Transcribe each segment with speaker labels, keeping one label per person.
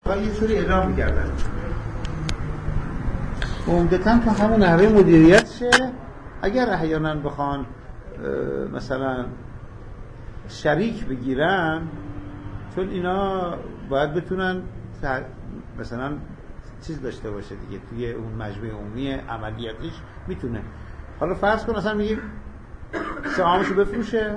Speaker 1: یه طوری اعلام می‌کردن عمدتاً تو همون نحوه مدیریت شه. اگر احیانا بخوان مثلا شریک بگیرن، چون اینا باید بتونن مثلا چیز داشته باشه دیگه توی اون مجموعه عمومی عملیاتش میتونه. حالا فرض کن مثلا میگیم سهامشو بفروشه،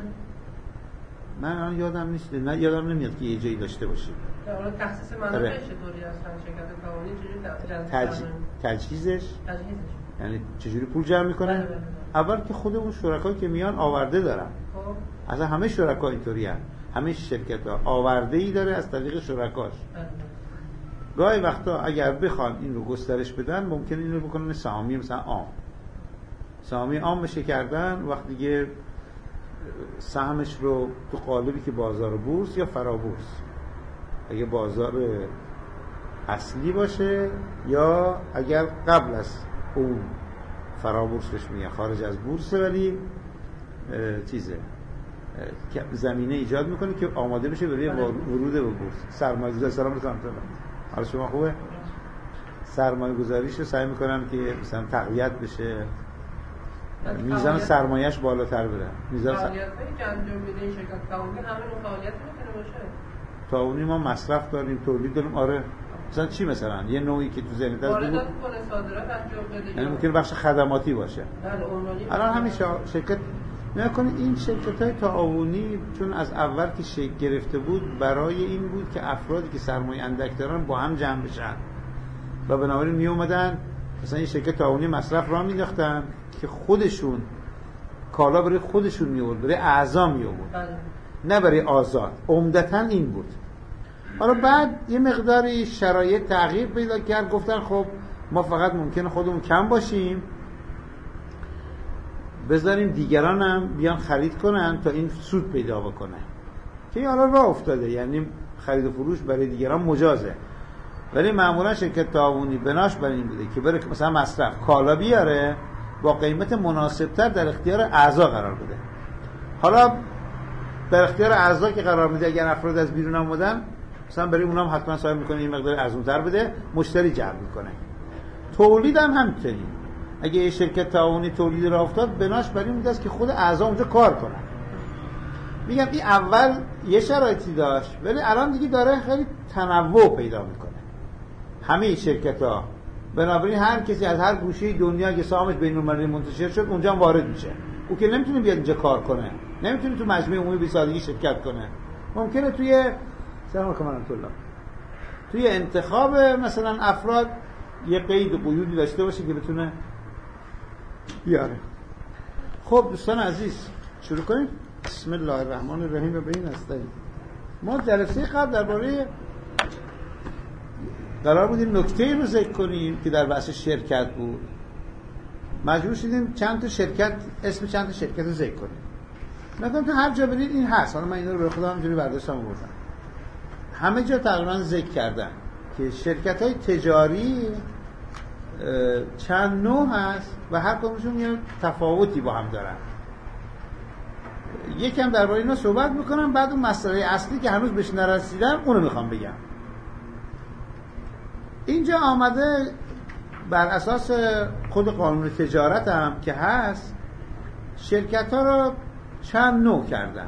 Speaker 1: من الان یادم نیست، نه یادم نمیاد که یه جایی داشته باشیم.
Speaker 2: حالا تخصیص منابع چطوری هستن شرکت کاونی چجوری
Speaker 1: تجهیزش یعنی چجوری پول جمع میکنن؟ اول که خودمون شرکایی که میان آورده دارن. اصلا همه شرکا اینطوری هستن، همه شرکت‌ها آورده ای داره از طریق شرکاش. گاهی وقتا اگر بخوان این رو گسترش بدن ممکنه این رو بکنن سهامی مثلا عام. سهامی عام بشه کردن وقتی دیگه سهمش رو تو قالبی که بازار بورس یا فرابورس، اگه بازار اصلی باشه یا اگر قبل از اون فرابورس بهش میگن، خارج از بورس ولی چیزه زمینه ایجاد میکنه که آماده بشه برای ورود به بورس. سرمایه‌گذاری سلام علیکم. حالا شما خوبه؟ سرمایه‌گذاریش رو سعی میکنن که مثلا تقویت بشه، میزان سرمایه‌اش بالاتر بره. میزان
Speaker 2: فعالیتایی که انجام میده این شرکت کاونی همه اون فعالیت میتونه باشه.
Speaker 1: کاونی ما مصرف داریم، تولید داریم. آره مثلا چی؟ مثلا یه نوعی که تو ذهنت هست
Speaker 2: واردات کنه، صادرات انجام بده،
Speaker 1: یعنی ممکنه بخش خدماتی باشه. الان همین شرکت نکنه این شرکت‌های تعاونی چون از اول که شکل گرفته بود برای این بود که افرادی که سرمایه اندک دارن با هم جمع بشن و بنابراین می اومدن مثلا این شرکت تعاونی مصرف را مینداختن که خودشون کالا برای خودشون می آورد، برای اعضا می آورد، نه برای آزاد. عمدتاً این بود. حالا بعد یه مقداری شرایط تغییر پیدا کرد، گفتن خب ما فقط ممکنه خودمون کم باشیم، بذاریم دیگران هم بیان خرید کنن تا این سود پیدا بکنه، که این حالا راه افتاده. یعنی خرید و فروش برای دیگران مجازه، ولی معمولا شرکت تعاونی بناش برای این بوده که بره مثلا مصرف کالا بیاره با قیمت مناسبتر در اختیار اعضا قرار بده. حالا در اختیار اعضا که قرار میده، اگر افراد از بیرون اومدن مثلا برای اونام حتما سعی میکنه این مقدار ارزان‌تر بده، مشتری جلب میکنه. تولید هم همینطوری. اگه یه شرکت تعاونی تولید راه افتاد، بناش برای این بوده است که خود اعضا اونجا کار کنن. میگم این اول یه شرایطی داشت، ولی الان دیگه داره خیلی تنوع پیدا میکنه همه شرکت‌ها. بنابراین هر کسی از هر گوشه دنیا که سهامش بین‌المللی منتشر شد اونجا هم وارد میشه. او که نمیتونه بیاد اینجا کار کنه، نمیتونه تو مجموعه عمومی به سادگی شرکت کنه. ممکنه توی سلام علیکم الله توی انتخاب مثلا افراد یه قید و قیودی داشته باشه که بتونه بیاره. خب دوستان عزیز شروع کنیم. بسم الله الرحمن الرحیم. و به این استعین. ما جلسه قبل درباره قرار بودیم نکته‌ای رو ذکر کنیم که در بحث شرکت بود. مجبور شدیم چند تا شرکت، اسم چند تا شرکت رو ذکر کنیم. مثلا تو هر جا برید این هست. حالا من اینا رو به خودم همینجوری برداشتم آوردم. همه جا تقریبا ذکر کردن که شرکت‌های تجاری چند نوع هست و هر کدومشون یه تفاوتی با هم دارن. یکم درباره اینا صحبت میکنم، بعد اون مسئله اصلی که هنوز بهش نرسیدم اونو میخوام بگم. اینجا آمده بر اساس خود قانون تجارت هم که هست، شرکت ها رو چند نوع کردن.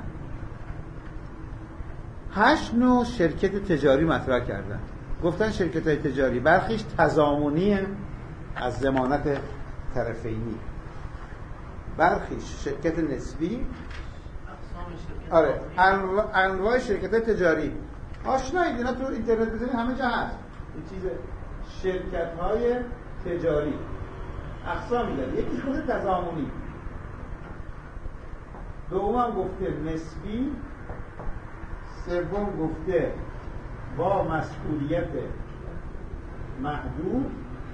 Speaker 1: 8 نوع شرکت تجاری مطرح کردن. گفتن شرکت های تجاری برخیش تضامنی از ضمانت طرفینی، برخیش شرکت نسبی. آره انواع شرکت های تجاری آشنایید، اینا تو اینترنت بزنید همه جا هست. این چیز شرکت های تجاری اقسامی داره. یکی خود تضامنی، دوم گفته نسبی، سوم گفته با مسئولیت محدود،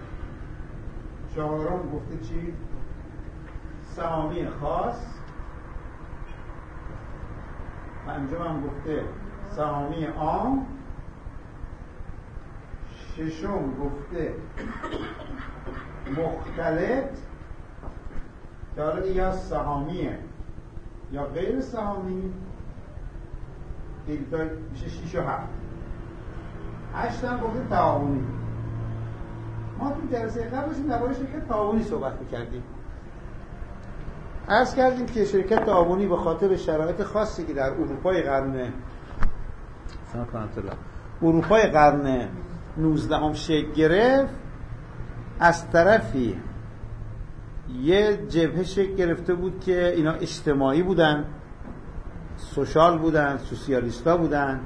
Speaker 1: چهارم گفته چی؟ سهامی خاص، پنجم هم گفته سهامی عام، ششم گفته مختلط که حالا یا سهامیه یا غیر سهامی، دیگه میشه 6 و 7. 8 هم گفته تعاونی. ما تو جلسه قبلش درباره شرکت تعاونی صحبت می‌کردیم. عرض کردیم که شرکت تعاونی به خاطر شرایط خاصی که در اروپای قرن 19 شکل گرفت، از طرفی یه جبهه شکل گرفته بود که اینا اجتماعی بودن، سوشال بودن، سوسیالیستا بودن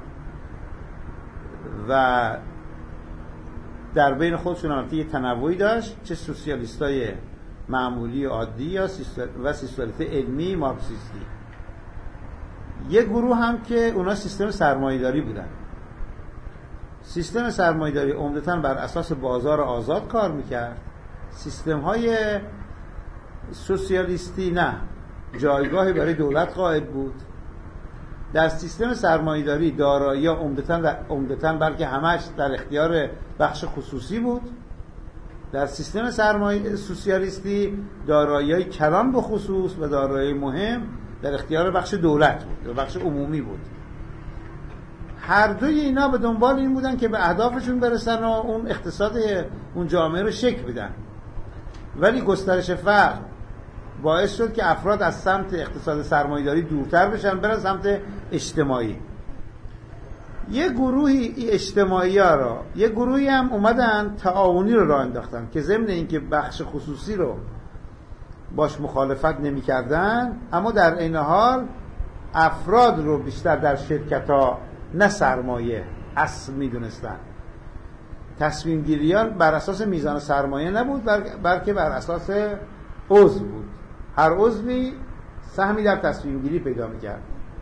Speaker 1: و در بین خودشون هم یه تنوعی داشت، چه سوسیالیستای معمولی عادی یا سوسیالیست علمی مارکسیستی. یه گروه هم که اونا سیستم سرمایه‌داری بودن. سیستم سرمایه‌داری عمدتاً بر اساس بازار آزاد کار میکرد. سیستم‌های سوسیالیستی نه، جایگاهی برای دولت قائل بود. در سیستم سرمایه‌داری دارایی‌ها عمدتاً بلکه همش در اختیار بخش خصوصی بود. در سیستم سوسیالیستی دارایی‌های کلان به خصوص و دارایی مهم در اختیار بخش دولت بود و بخش عمومی بود. هر دوی اینا به دنبال این بودن که به اهدافشون برسن و اون اقتصاد اون جامعه رو شکل بدن. ولی گسترش فقر باعث شد که افراد از سمت اقتصاد سرمایه‌داری دورتر بشن، برن سمت اجتماعی. یه گروهی اجتماعی‌ها را، یه گروهی هم اومدن تعاونی رو راه انداختن که ضمن اینکه بخش خصوصی رو باش مخالفت نمی‌کردن، اما در این حال افراد رو بیشتر در شرکت‌ها نه سرمایه اصل می‌دونستن. تصمیم گیریان بر اساس میزان سرمایه نبود، بلکه بر اساس عضو بود. هر عضوی سهمی در تصمیم گیری پیدا می‌کرد.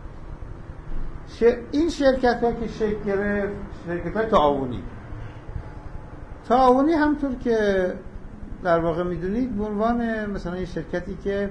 Speaker 1: این شرکت‌ها که شکل گرفت، شرکت‌های تعاونی همطور که در واقع میدونید به عنوان مثلا یه شرکتی که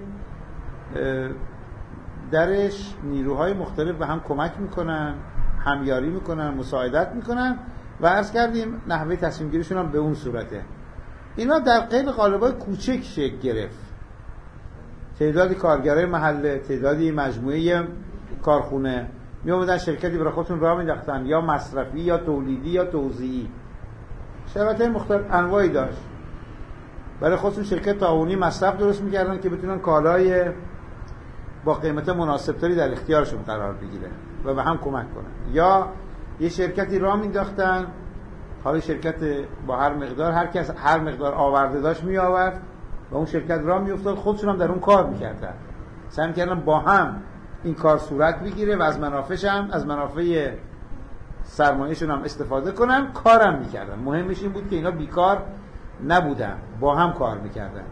Speaker 1: درش نیروهای مختلف به هم کمک میکنن، همیاری میکنن، مساعدت میکنن و عرض کردیم نحوه تصمیم گیریشون هم به اون صورته. اینا در قید قالب‌های کوچک شکل گرفت. تعدادی کارگرای محله، تعدادی مجموعه کارخونه می اومدن شرکتی برای خودشون راه مینداختن، یا مصرفی یا تولیدی یا توزیعی. شرایط مختلف انواعی داشت. برای خودشون شرکت تعاونی مصرف درست میکردن که بتونن کالای با قیمت مناسبتری در اختیارشون قرار بگیره و به هم کمک کنن. یا یه شرکتی راه مینداختن، حالا شرکت با هر مقدار، هر کس هر مقدار آورده داشت می آورد و اون شرکت راه میافتاد، خودشون هم در اون کار میکردن. سعی میکردن با هم این کار صورت بگیره و از منافعش هم، از منافع سرمایه‌شون هم استفاده کنن، کارم میکردن. مهمش این بود که اینا بیکار نبودن، با هم کار میکردن.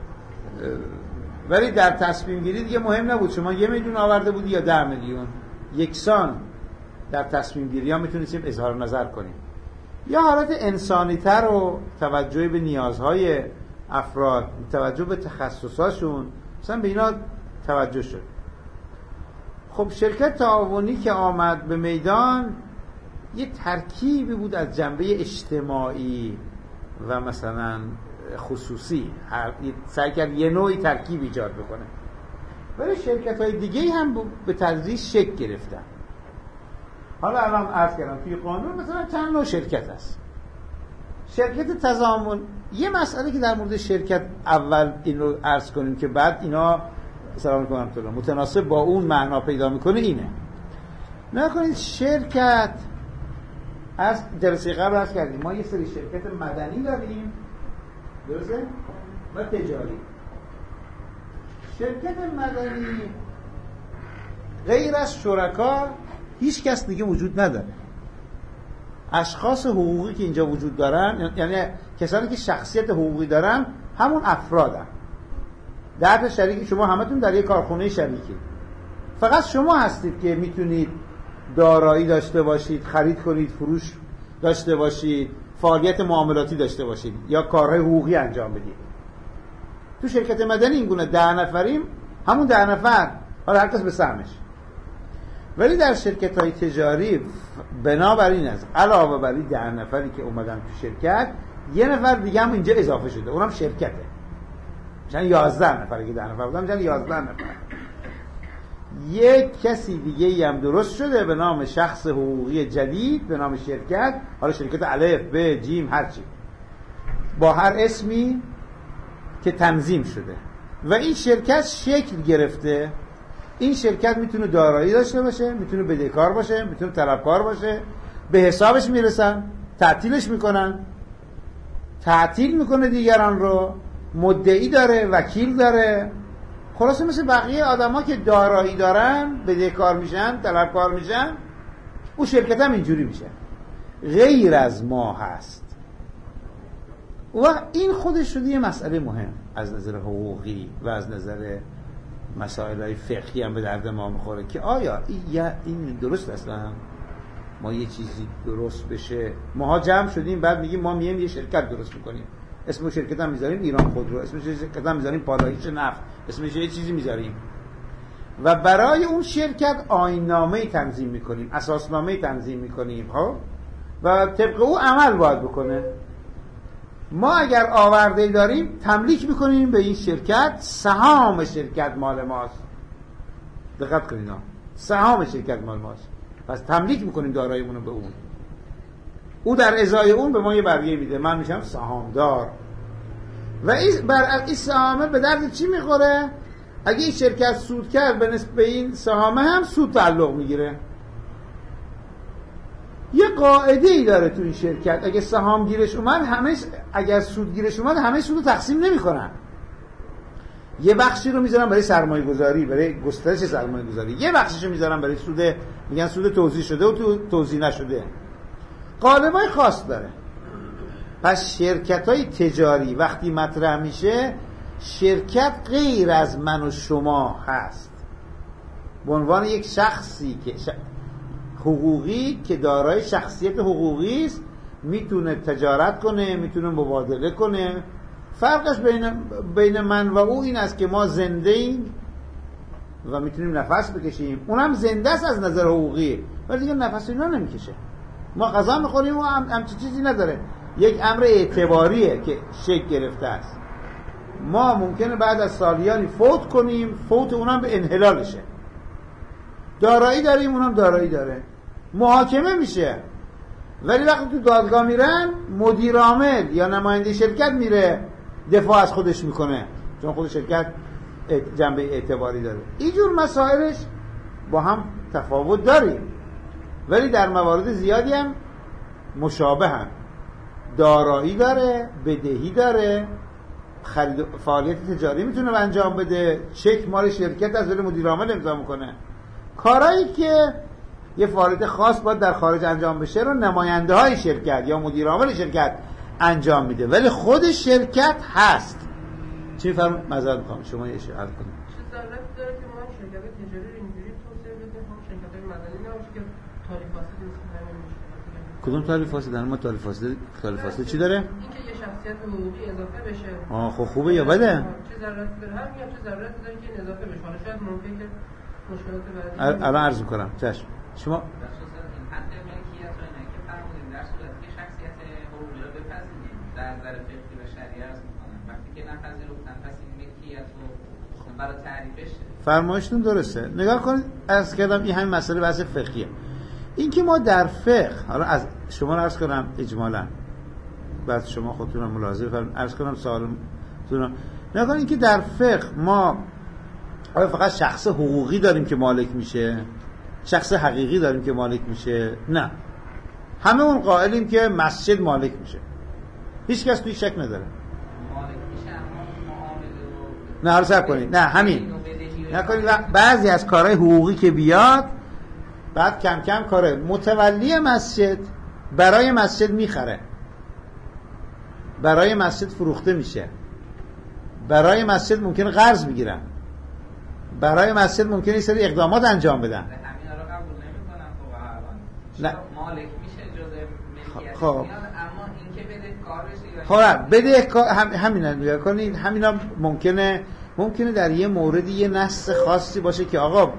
Speaker 1: ولی در تصمیم گیری دیگه مهم نبود شما 1 میلیون آورده بودی یا 10 میلیون. یکسان در تصمیم گیری ها میتونستیم اظهار نظر کنیم. یا حالت انسانی تر و توجه به نیازهای افراد، توجه به تخصصاشون، مثلا به اینا توجه شد. خب شرکت تعاونی که آمد به میدان یه ترکیبی بود از جنبه اجتماعی و مثلا خصوصی، سعی کرد یه نوعی ترکیب ایجاد بکنه. ولی شرکت‌های دیگه‌ای هم به تدریج شکل گرفتن. حالا الان عرض کردم توی قانون مثلا چند نوع شرکت هست. شرکت تضامن، یه مسئله که در مورد شرکت اول این رو عرض کنیم که بعد اینا سلام علیکم ورحمت الله متناسب با اون معنا پیدا میکنه اینه. نکنید شرکت، از جلسه قبل عرض کردیم ما یه سری شرکت مدنی داریم، درسته؟ و تجاری. شرکت مدنی غیر از شرکا هیچ کس دیگه وجود نداره. اشخاص حقوقی که اینجا وجود دارن، یعنی کسانی که شخصیت حقوقی دارن، همون افرادن. 10 تا شریک، شما همتون در یک کارخونه شریکید. فقط شما هستید که میتونید دارایی داشته باشید، خرید کنید، فروش داشته باشید، فعالیت معاملاتی داشته باشید یا کارهای حقوقی انجام بدید. تو شرکت مدنی این گونه 10 نفریم، همون 10 نفر، حالا هر کس به سهمش. ولی در شرکت‌های تجاری بنابراین است علاوه بر این 10 نفری که اومدن تو شرکت، 1 نفر دیگه هم اینجا اضافه شده، اونم شرکته. مثلا 11 نفری که 10 نفر بودن، مثلا 11 نفر. یک کسی دیگه هم درست شده به نام شخص حقوقی جدید به نام شرکت، حالا شرکت الف ب جیم هرچی با هر اسمی که تنظیم شده و این شرکت شکل گرفته. این شرکت میتونه دارایی داشته باشه، میتونه بدهکار باشه، میتونه طلبکار باشه، به حسابش میرسن، تعطیلش میکنن، تعطیل میکنه دیگران رو، مدعی داره، وکیل داره. خلاصه مثل بقیه آدما که دارایی دارن بدهکار میشن، طلبکار میشن، اون شرکت هم اینجوری میشه. غیر از ما هست و این خودش شده یه مسئله مهم از نظر حقوقی و از نظر مسائل فقهی هم به درد ما میخوره که آیا این درست اصلا ما یه چیزی درست بشه. ماها جمع شدیم بعد میگیم ما میایم یه شرکت درست میکنیم، اسم شرکت هم میذاریم ایران خودرو، اسم شرکت هم میذاریم پالایش نفت، اسمش یه چیزی میذاریم و برای اون شرکت آیین‌نامه‌ای تنظیم میکنیم، اساسنامه‌ای تنظیم میکنیم و طبق او عمل باید بکنه. ما اگر آورده‌ای داریم تملیک میکنیم به این شرکت، سهام شرکت مال ماست. دقت کنید، سهام شرکت مال ماست، پس تملیک میکنیم داراییمون رو به اون. او در ازای اون به ما یه برگه میده، من میشم سهامدار. و این سهامه به درد چی میخوره؟ اگه این شرکت سود کرد به نسبت به این سهامه هم سود تعلق میگیره. یه قاعده ای داره تو این شرکت، اگه سهام گیرش اومد اگر سود گیرش اومد همه سود رو تقسیم نمیکنن. یه بخشی رو میذارن برای سرمایه گذاری، برای گسترش سرمایه گذاری، یه بخشش رو میذارن برای سود، میگن سود توزیع شده و توزیع نشده. قالبای خاص داره. پس شرکت‌های تجاری وقتی مطرح میشه، شرکت غیر از من و شما هست، به عنوان یک شخصی که حقوقی که دارای شخصیت حقوقی است، میتونه تجارت کنه، میتونه مبادله کنه. فرقش بین من و او این است که ما زنده ایم و میتونیم نفس بکشیم، اونم زنده است از نظر حقوقی ولی دیگه نفس اینا نمیکشه. ما غذا میخوریم و همچین چیزی نداره، یک امر اعتباریه که شکل گرفته است. ما ممکنه بعد از سالیانی فوت کنیم، فوت اونم به انحلالشه. دارایی داریم، اونم دارایی داره، محاکمه میشه، ولی وقتی تو دادگاه میرن مدیر عامل یا نماینده شرکت میره دفاع از خودش میکنه، چون خود شرکت جنبه اعتباری داره. اینجور مسائلش با هم تفاوت داریم ولی در موارد زیادی هم مشابه هم. دارایی داره، بدهی داره، فعالیت تجاری میتونه انجام بده، چک مال شرکت از مدیر عامل امضا میکنه. کارهایی که یه فعالیت خاص باید در خارج انجام بشه رو نماینده های شرکت یا مدیر عامل شرکت انجام میده، ولی خود شرکت هست. چی میفرمایید؟ معذرت میخوام شما یه اشاره کنید.
Speaker 2: چه ضرورتی داره که ما شرکت تجاری رو اینجوری توسعه بدیم، هم شرکت‌های مدنی نباشه که تاریخ فاسد نمیشه؟
Speaker 1: کدوم تاریخ فاسد؟ ما تاریخ فاسد چی داره؟
Speaker 2: اینکه یه شخصیت حقوقی اضافه بشه.
Speaker 1: خب خوبه یا بده؟
Speaker 2: چه ضرورتی داره؟ همین چه ضرورتی داره که این اضافه بشه؟ حالا شاید ممکنه که مشکلات بعدی
Speaker 1: الان عرض می‌کنم. چشم. شما
Speaker 3: حق ملکیت رو اینه که فرمودیم در صورتی که شخصیت حقوقی رو بپذیریم در نظر فقهی و شریعه عرض می‌کنم، وقتی که نپذیرفتن پس این ملکیت رو برای تعریفش
Speaker 1: فرمایشتون درسته. نگاه کنید، عرض کردم این همین مسئله بحث فقهیه. این که ما در فقه، حالا از شما عرض کنم اجمالاً بعد شما خودتون ملاحظه بفرمایید، عرض کنم سوالتون. نگاه کنید که در فقه ما آیا فقط شخص حقوقی داریم که مالک میشه، شخص حقیقی داریم که مالک میشه؟ نه، همه اون قائلیم که مسجد مالک میشه، هیچ کس توی شک نداره.
Speaker 3: مالک میشه اما معامله رو
Speaker 1: نه حرصب کنید، نه همین نکنید. بعضی از کارهای حقوقی که بیاد بعد کم کم کاره متولی مسجد برای مسجد میخره، برای مسجد فروخته میشه، برای مسجد ممکنه قرض بگیرن، برای مسجد ممکنه یه سری اقدامات انجام بدن.
Speaker 3: همینا رو قبول نمی‌کنن.
Speaker 1: نه
Speaker 3: مالک میشه جزء ملکیت
Speaker 1: خب.
Speaker 3: میاد، اما اینکه بدهکار بشه یا
Speaker 1: خب همینا نگاه کنید، همینا ممکنه در یه موردی یه نص خاصی باشه که آقا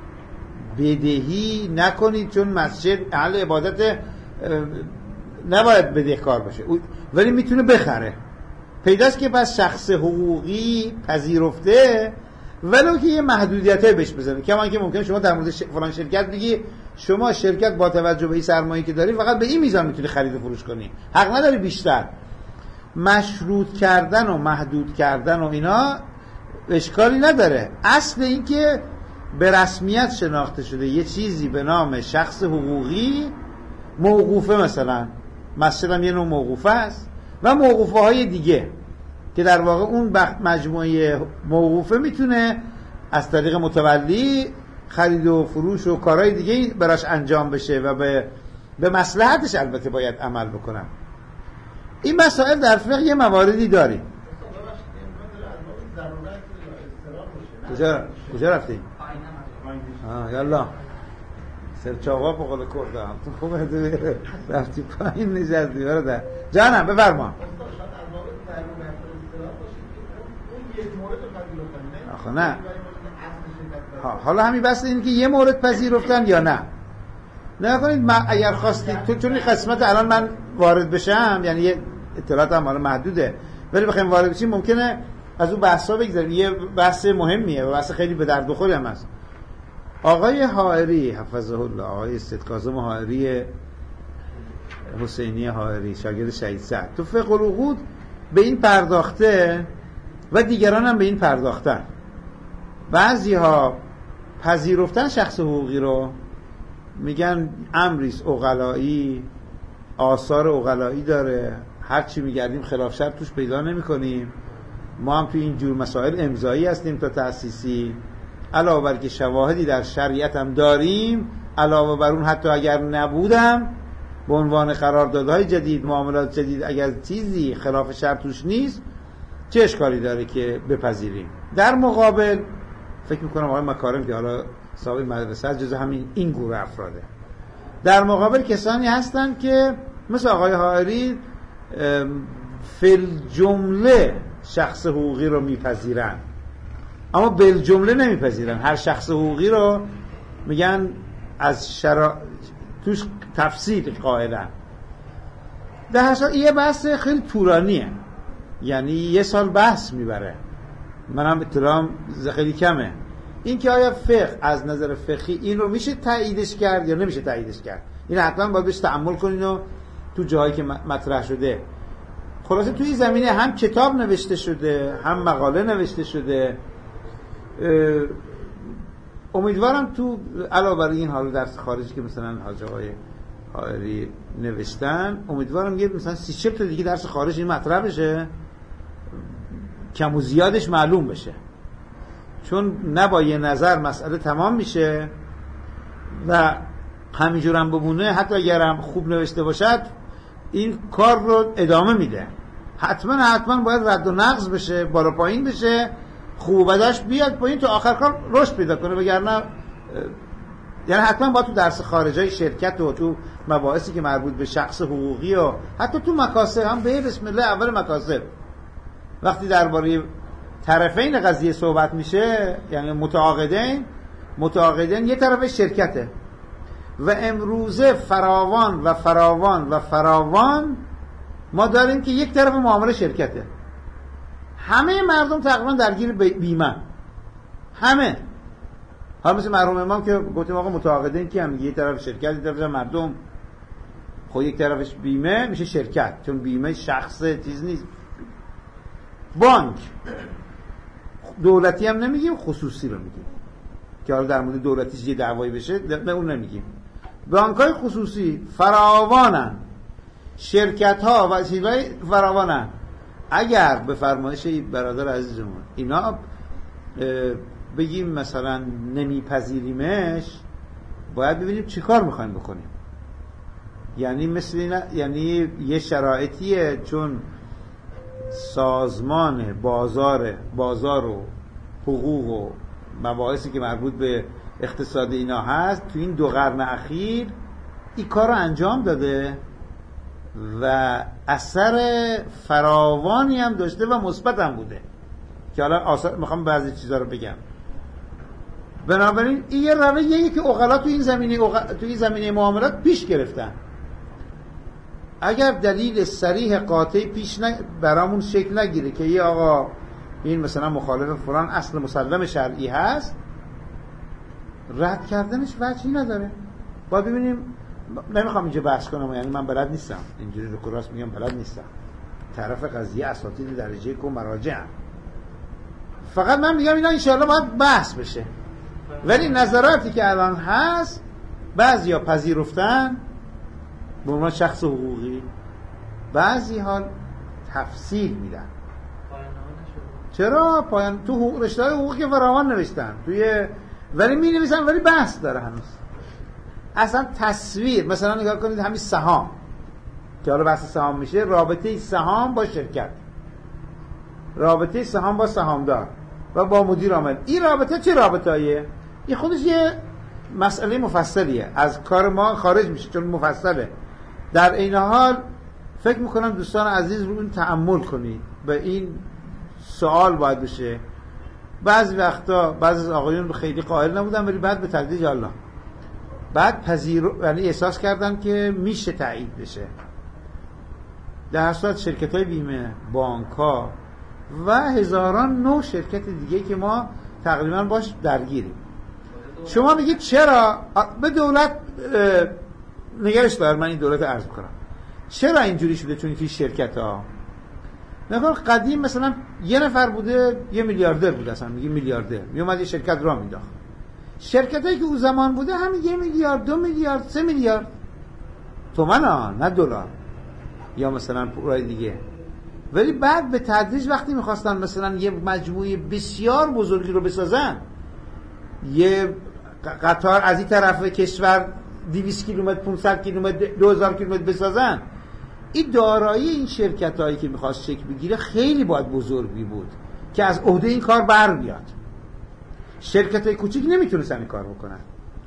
Speaker 1: بدهی نکنید چون مسجد اهل عبادت نباید بدهکار باشه، ولی میتونه بخره. پیداست که پس شخص حقوقی پذیرفته ولو که یه محدودیتایی بهش بزنه. کما اینکه ممکنه شما در مورد فلان شرکت بگی شما شرکت با توجه به این سرمایه‌ای که داری فقط به این میزان میتونی خرید و فروش کنی، حق نداری بیشتر. مشروط کردن و محدود کردن و اینا اشکالی نداره. اصل این که به رسمیت شناخته شده یه چیزی به نام شخص حقوقی موقوفه، مثلا مسجد هم یه نوع موقوفه است و موقوفه های دیگه که در واقع اون مجموعه موقوفه میتونه از طریق متولی خرید و فروش و کارهای دیگه براش انجام بشه و به مصلحتش البته باید عمل بکنن. این مسائل در فقه یه مواردی داریم. کجا رفتیم؟ یالا سرچاقا په قول کرده هم تو خوبه رفتی پایین نشستی برادر جانم بفرما. آخه نه حالا همین بحث اینه که یه مورد پذیرفتن یا نه. نه کنید اگر خواستید چون این قسمت الان من وارد بشم یعنی یه اطلاعاتم حالا محدوده ولی بخوایم وارد بشیم ممکنه از اون بحثا بگذاریم. یه بحث مهمیه و بحث خیلی به درد بخوری هم هست. آقای حائری حفظه الله، آقای استدکاظم حائری حسینی حائری شاگرد شهید سعد تو فقه العقود به این پرداخته و دیگران هم به این پرداختن. بعضی ها پذیرفتن شخص حقوقی رو میگن امریست عقلایی، آثار عقلایی داره، هر چی میگردیم خلاف شرع توش پیدا نمی کنیم، ما هم توی این جور مسائل امضایی هستیم تا تأسیسی، علاوه بر که شواهدی در شریعت هم داریم، علاوه بر اون حتی اگر نبودم به عنوان قراردادهای جدید، معاملات جدید، اگر چیزی خلاف شرع توش نیست چه اشکالی داره که بپذیریم. در مقابل فکر میکنم آقای مکارم که حالا صاحب مدرسه از جزء همین این گروه افراده، در مقابل کسانی هستن که مثل آقای حائری فی الجمله شخص حقوقی رو میپذیرن اما بالجمله نمیپذیرن. هر شخص حقوقی رو میگن از توش تفصیل قائلن. در هر صورت یه بحث خیلی طولانیه، یعنی یه سال بحث میبره. منم اطلاعم خیلی کمه. این که آیا فقه از نظر فقهی این رو میشه تاییدش کرد یا نمیشه تاییدش کرد، این حتما باید بهش تأمل کنین و تو جایی که مطرح شده. خلاصه توی زمینه هم کتاب نوشته شده هم مقاله نوشته شده. امیدوارم تو علاوه بر این حال درس خارجی که مثلا حاج آقای حائری نوشتن، امیدوارم یه مثلا 30 تا دیگه درس خارجی مطرح بشه، کم و زیادش معلوم بشه، چون نه با یه نظر مسئله تمام میشه و همینجور هم بمونه. حتی اگر هم خوب نوشته باشد این کار رو ادامه میده. حتما باید رد و نقض بشه، بالا پایین بشه، خوب و بدش بیاد پایین تا آخر کار رشد پیدا کنه. وگرنه یعنی حتما باید تو درس خارجی شرکت و تو مباحثی که مربوط به شخص حقوقی و حتی تو مکاسب هم به بسم الله اول مکاسب وقتی درباره طرفین قضیه صحبت میشه، یعنی متعاقدین یه طرف شرکته و امروزه فراوان ما داریم که یک طرف معامله شرکته. همه مردم تقریبا درگیر بیمه، همه. حالا مثل مرحوم امام که گفتیم آقا متعاقدین که هم یه طرف شرکت یه طرف مردم، خب یک طرفش بیمه میشه شرکت، چون بیمه شخص چیز نیست. بانک دولتی هم نمیگیم، خصوصی رو میگیم که حالا در مورد دولتیش یه دعوایی بشه نه اون نمیگیم. بانک‌های خصوصی فراوانن، شرکت‌ها و چیزهای فراوانن. اگر به فرمایش برادر عزیزمون اینا بگیم مثلا نمیپذیریمش، باید ببینیم چی کار میخوایم بکنیم. یعنی مثل یعنی یه شرایطیه، چون سازمان بازار و حقوق و مباحثی که مربوط به اقتصاد اینا هست تو این 2 قرن اخیر این کار رو انجام داده و اثر فراوانی هم داشته و مثبت هم بوده که حالا میخوام بعضی چیزا رو بگم. بنابراین این یه رویه‌ایه که عقلا تو این زمینه معاملات پیش گرفتن. اگر دلیل صریح قاطع برامون شکل نگیره که یه آقا این مثلا مخالف فلان اصل مسلم شرعی هست، رد کردنش وجهی نداره. باید ببینیم، نمیخوام اینجا بحث کنم، یعنی من بلد نیستم اینجوری رو کراس میگم، بلد نیستم، طرف قضیه اساتید درجه کو مراجعم، فقط من میگم اینا انشاءالله باید بحث بشه. ولی نظراتی که الان هست بعضیا پذیرفتن به عنوان شخص حقوقی، بعضی ها تفسیر میدن. چرا؟ پایان تو رشته های حقوقی که فراوان نوشتن توی، ولی می نویسن ولی بحث داره هنوز. اصلا تصویر مثلا نگاه کنید همین سهام که حالا بحث سهام میشه، رابطه سهام با شرکت، رابطه سهام با سهامدار و با مدیر عامل، این رابطه چه رابطه‌ایه؟ این خودش یه مسئله مفصلیه، از کار ما خارج میشه چون مفصله. در این حال فکر میکنم دوستان عزیز رو این تأمل کنید، به این سوال باید بشه. بعضی وقتا بعضی از آقایون خیلی قائل نبودن، ولی بعد به تدریج الله بعد یعنی احساس کردن که میشه تایید بشه. در صورت شرکت‌های بیمه، بانک‌ها و هزاران نوع شرکت دیگه که ما تقریبا باش درگیریم. شما میگید چرا به دولت نگرش دار، من این دولت عرض کنم چرا اینجوری شده؟ چون توی شرکت‌ها نگاه قدیم مثلا یه نفر بوده یه میلیاردر بود، اصلا میگه میلیاردر میومد یه شرکت راه مینداخت. شرکتایی که اون زمان بوده همین 1 میلیارد 2 میلیارد 3 میلیارد تومان ها، نه دلار یا مثلا پولای دیگه. ولی بعد به تدریج وقتی میخواستن مثلا یه مجموعه بسیار بزرگی رو بسازن، یه قطار از این طرف کشور 200 کیلومتر 500 کیلومتر 2000 کیلومتر بسازن، این دارایی این شرکتایی که میخواست شکل بگیره خیلی باید بزرگی بود که از عهده این کار بر بیاد. شرکتای کوچیک نمیتونستن این کار بکنن.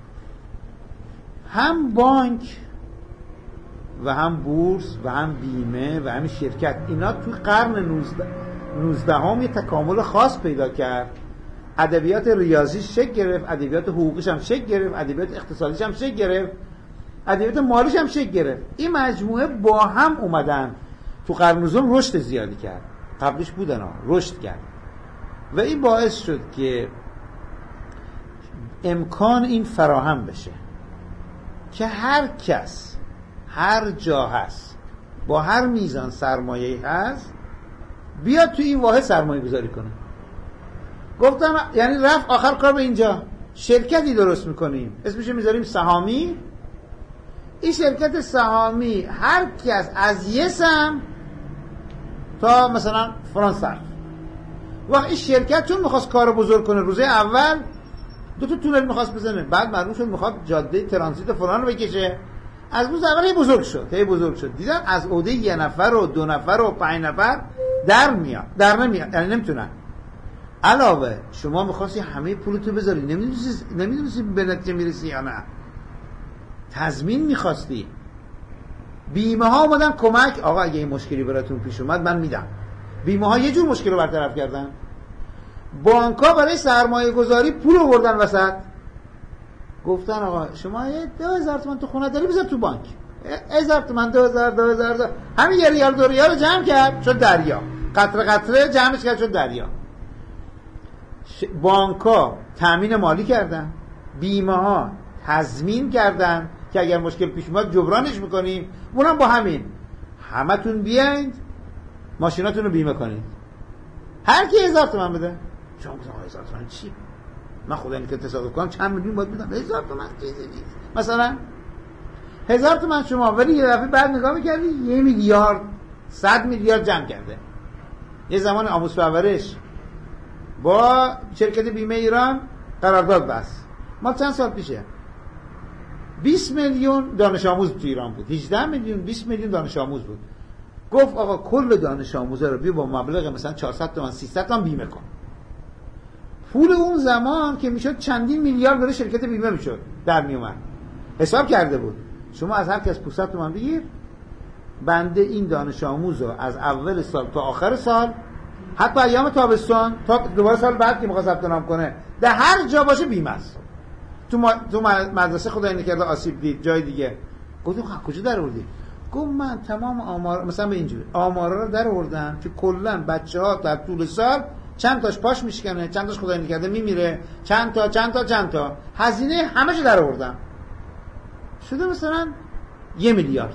Speaker 1: هم بانک و هم بورس و هم بیمه و هم شرکت، اینا توی قرن 19 یه تکامل خاص پیدا کرد. ادبیات ریاضیش شکل گرفت، ادبیات حقوقیش هم شکل گرفت، ادبیات اقتصادیش هم شکل گرفت، ادبیات مالیش هم شکل گرفت. این مجموعه با هم اومدن تو قرن 19 رشد زیادی کرد. قبلش بودن ها، رشد کرد و این باعث شد که امکان این فراهم بشه که هر کس هر جا هست با هر میزان سرمایه هست بیاد توی این واحد سرمایه گذاری کنه. گفتم یعنی رفت آخر کار به اینجا، شرکتی درست میکنیم اسمش میذاریم سهامی. این شرکت سهامی هر کس از یه سهم تا مثلا فلان صرف، وقت این شرکت چون میخواست کار بزرگ کنه روزه اول 2 تونل میخواست بزنه، بعد معلوم شد میخواد جاده ترانزیت فلان رو بکشه، از روز اول هی بزرگ شد دیدن از عهده 1 نفر و 2 نفر و 5 نفر در نمیاد، یعنی نمیتونن. علاوه شما میخواستی همه پولتو بذاری، نمیدونستی به نتیجه میرسی یا نه، تضمین میخواستی. بیمه ها اومدن کمک، آقا اگه این مشکلی براتون پیش اومد من میدم. بیمه ها یه جور مشکل رو برطرف کردن. بانک ها برای سرمایه گذاری پول آوردن وسط، گفتن آقا شما 2000 تومان تو خونه داری بذار تو بانک، 1000 تومان 2000 همین 1 ریال 2 ریال رو جمع کرد شد دریا، قطره قطره جمعش کرد شد دریا. بانک ها تامین مالی کردن، بیمه ها تضمین کردن که اگر مشکل پیش اومد جبرانش میکنیم. اونم با همتون بیاین ماشیناتون رو بیمه کنید، هر کی 1000 تومان بده. شما گفتم 1000 تومان چی؟ من خدا اینکه تصادف کنم چند میلیون باید بدم. 1000 تومان چیزی نیست. مثلا 1000 تومان شما، ولی یه دفعه بعد نگاه میکردی 1 میلیارد 100 میلیارد جمع کرده. یه زمان آموز پرورش با شرکت بیمه ایران قرارداد بست، ما چند سال پیشه 20 میلیون دانش آموز تو ایران بود، 18 میلیون 20 میلیون دانش آموز بود. گفت آقا کل دانش آموزا رو بیا با مبلغ مثلا 400 تومان 300 تومان بیمه کن. پول اون زمان که میشد چندین میلیارد داره شرکت بیمه میشد در میومد، حساب کرده بود شما از هر کس 500 تومان بگیر، بنده این دانش آموز رو از اول سال تا آخر سال، حتی ایام تابستان تا دوباره سال بعد که میخواد ثبت نام کنه، در هر جا باشه بیمه است. تو مدرسه خدای نکرده آسیب دید جای دیگه، گفتم کجا در آوردی؟ گفت من تمام آمار مثلا به اینجوری آمارا رو در آوردم که کلا بچه‌ها در طول سال چند تاش پاش میشکنه، چند تاش خدای نکرده میمیره، چند تا هزینه همه‌شو در آوردم شده مثلا 1 میلیارد.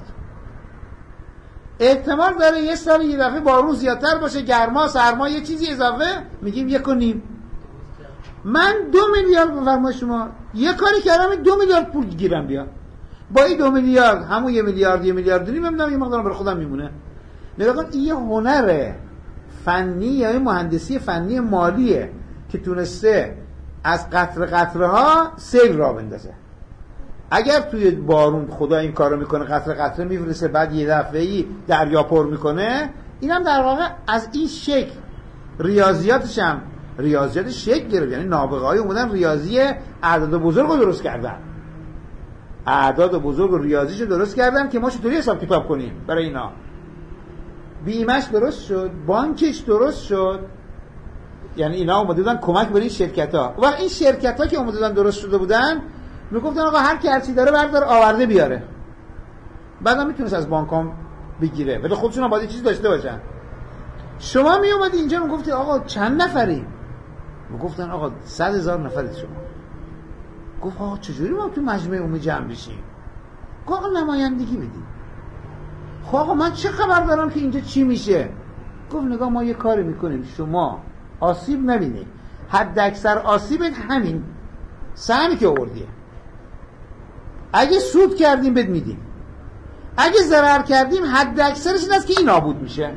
Speaker 1: احتمال داره یه سال یه دفعه بارون زیادتر باشه، گرما سرما یه چیزی اضافه، میگیم 1.5. من 2 میلیارد بفرمایید شما یه کاری کردم 2 میلیارد پول گیرم بیاد. با این 2 میلیارد همون 1 میلیارد 1 میلیارد نمیدونم یه مقدار برای خودم میمونه. نگاه کن این یه هنر فنی یا یه مهندسی فنی مالیه که تونسته از قطره ها سیل را بندازه. اگر توی بارون خدا این کارو میکنه، قطره میفرسته، بعد یه دفعه‌ای دریا پر میکنه، اینم در واقع از این شکل ریاضیاتش هم ریاضیات شکل گرفت. یعنی نابغه‌های اومدن ریاضی اعداد بزرگ رو درست کردن، اعداد بزرگ و ریاضیشو درست کردن که ما چطوری حساب کتاب کنیم برای اینا. بیمش درست شد، بانکش درست شد، یعنی اینا اومدن کمک به این شرکت‌ها. و این شرکت‌ها که اومدن درست شده بودن میگفتن آقا هر کی هرچی داره بردار آورده بیاره، بعدم میتونست از بانکام بگیره، ولی خودشون هم باید یه چیز داشته باشن. شما می اومدی اینجا میگفتی آقا چند نفریم؟ میگفتن آقا 100,000 نفرید شما. گفت آقا چجوری ما تو مجمع عمومی جمع بشیم؟ گفت آقا نمایندگی بدیم. خب آقا من چه خبر دارم که اینجا چی میشه؟ گفت نگاه ما یه کاری میکنیم شما آسیب نبینید، حد اکثر آسیبت همین سهمی که آوردیه. اگه سود کردیم بد میدیم، اگه ضرر کردیم حد اکثرش این است که این نابود میشه.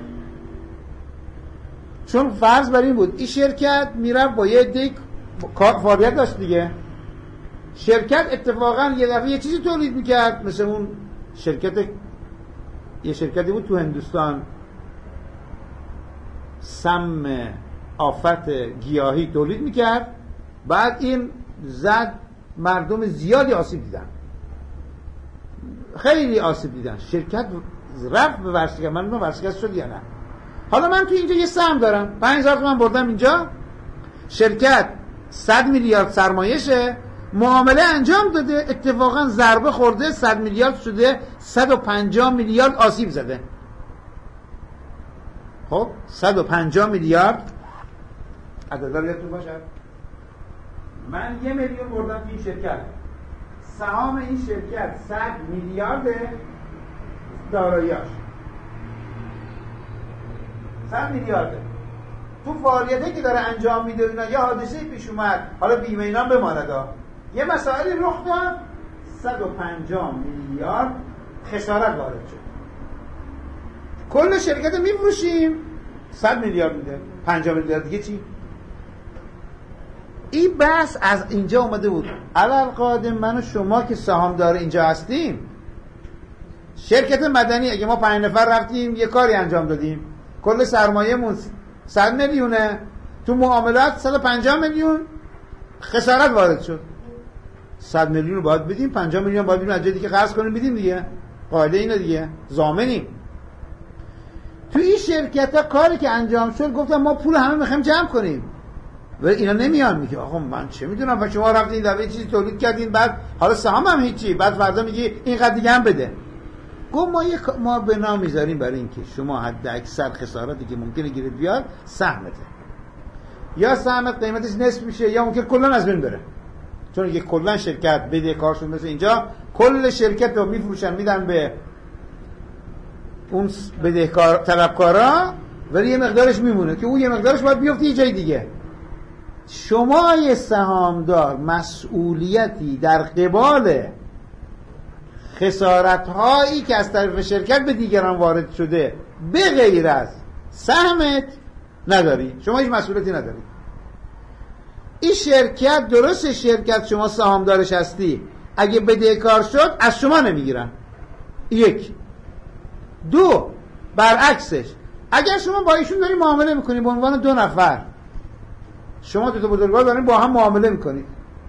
Speaker 1: چون فرض بر این بود این شرکت میرفت با یه عده فعالیت داشت دیگه، شرکت اتفاقا یه دفعه یه چیزی تولید میکرد، مثل اون یه شرکتی بود تو هندوستان سم آفت گیاهی تولید میکرد، بعد این زد مردم زیادی آسیب دیدن، خیلی آسیب دیدن. شرکت رفت به ورشکست، من ورشکست شد یا نه. حالا من تو اینجا یه سهم دارم، 5000 تومان بردم اینجا، شرکت 100 میلیارد سرمایشه، معامله انجام داده، اتفاقا ضربه خورده، 100 میلیارد شده 150 میلیارد آسیب زده. خب 150 میلیارد عدد یادتون باشه. من 1 میلیون بردم تو این شرکت، سهام این شرکت 100 میلیارد داراییاش 100 میلیارده. تو فعالیتی که داره انجام میده اینا یه حادثه پیش اومد، حالا بیمه اینا بماند، یه مسائلی رخ داد، 150 میلیارد خسارت وارد شد. کل شرکت میفروشیم 100 میلیارد میده، 50 میلیارد دیگه چی؟ این بحث از اینجا اومده بود. علالقادم من و شما که سهامدار اینجا هستیم، شرکت مدنی اگه ما 5 نفر رفتیم یه کاری انجام دادیم، کل سرمایه‌مون 100 میلیونه، تو معاملات 150 میلیون خسارت وارد شد. 100 میلیون رو باید بدیم، 50 میلیون باید بدیم از جای دیگه قرض کنیم بدیم دیگه، قاعده اینه دیگه، ضامنیم. تو این شرکت‌ها کاری که انجام شد گفتم ما پول همه می‌خوایم جمع کنیم، ولی اینا نمیان. میگه آقا من چه میدونم، و شما رفتین دفعه چیزی تولید کردین، بعد حالا سهام هم هیچی، بعد فردا میگی اینقدر دیگه هم بده. گفت ما بنا میذاریم برای اینکه شما حد اکثر خساراتی که ممکنه گیرت بیاد سهمته، یا سهمت قیمتش نصف میشه یا ممکن کلا از بین بره. چون اگه کلا شرکت بده کارشون مثل اینجا کل شرکت رو میفروشن میدن به اون بدهکار طلبکارا، ولی یه مقدارش میمونه که اون یه مقدارش باید بیفته یه جای دیگه. شما یه سهامدار مسئولیتی در قبال خسارت هایی که از طرف شرکت به دیگران وارد شده به غیر از سهمت نداری، شما هیچ مسئولیتی نداری. این شرکت درست شرکت شما سهامدارش هستی، اگه بدهکار شد از شما نمیگیرن. 1 2 برعکسش اگر شما با ایشون داری معامله میکنی به عنوان 2 نفر، شما 2 تا بزرگوار دارین با هم معامله میکنید،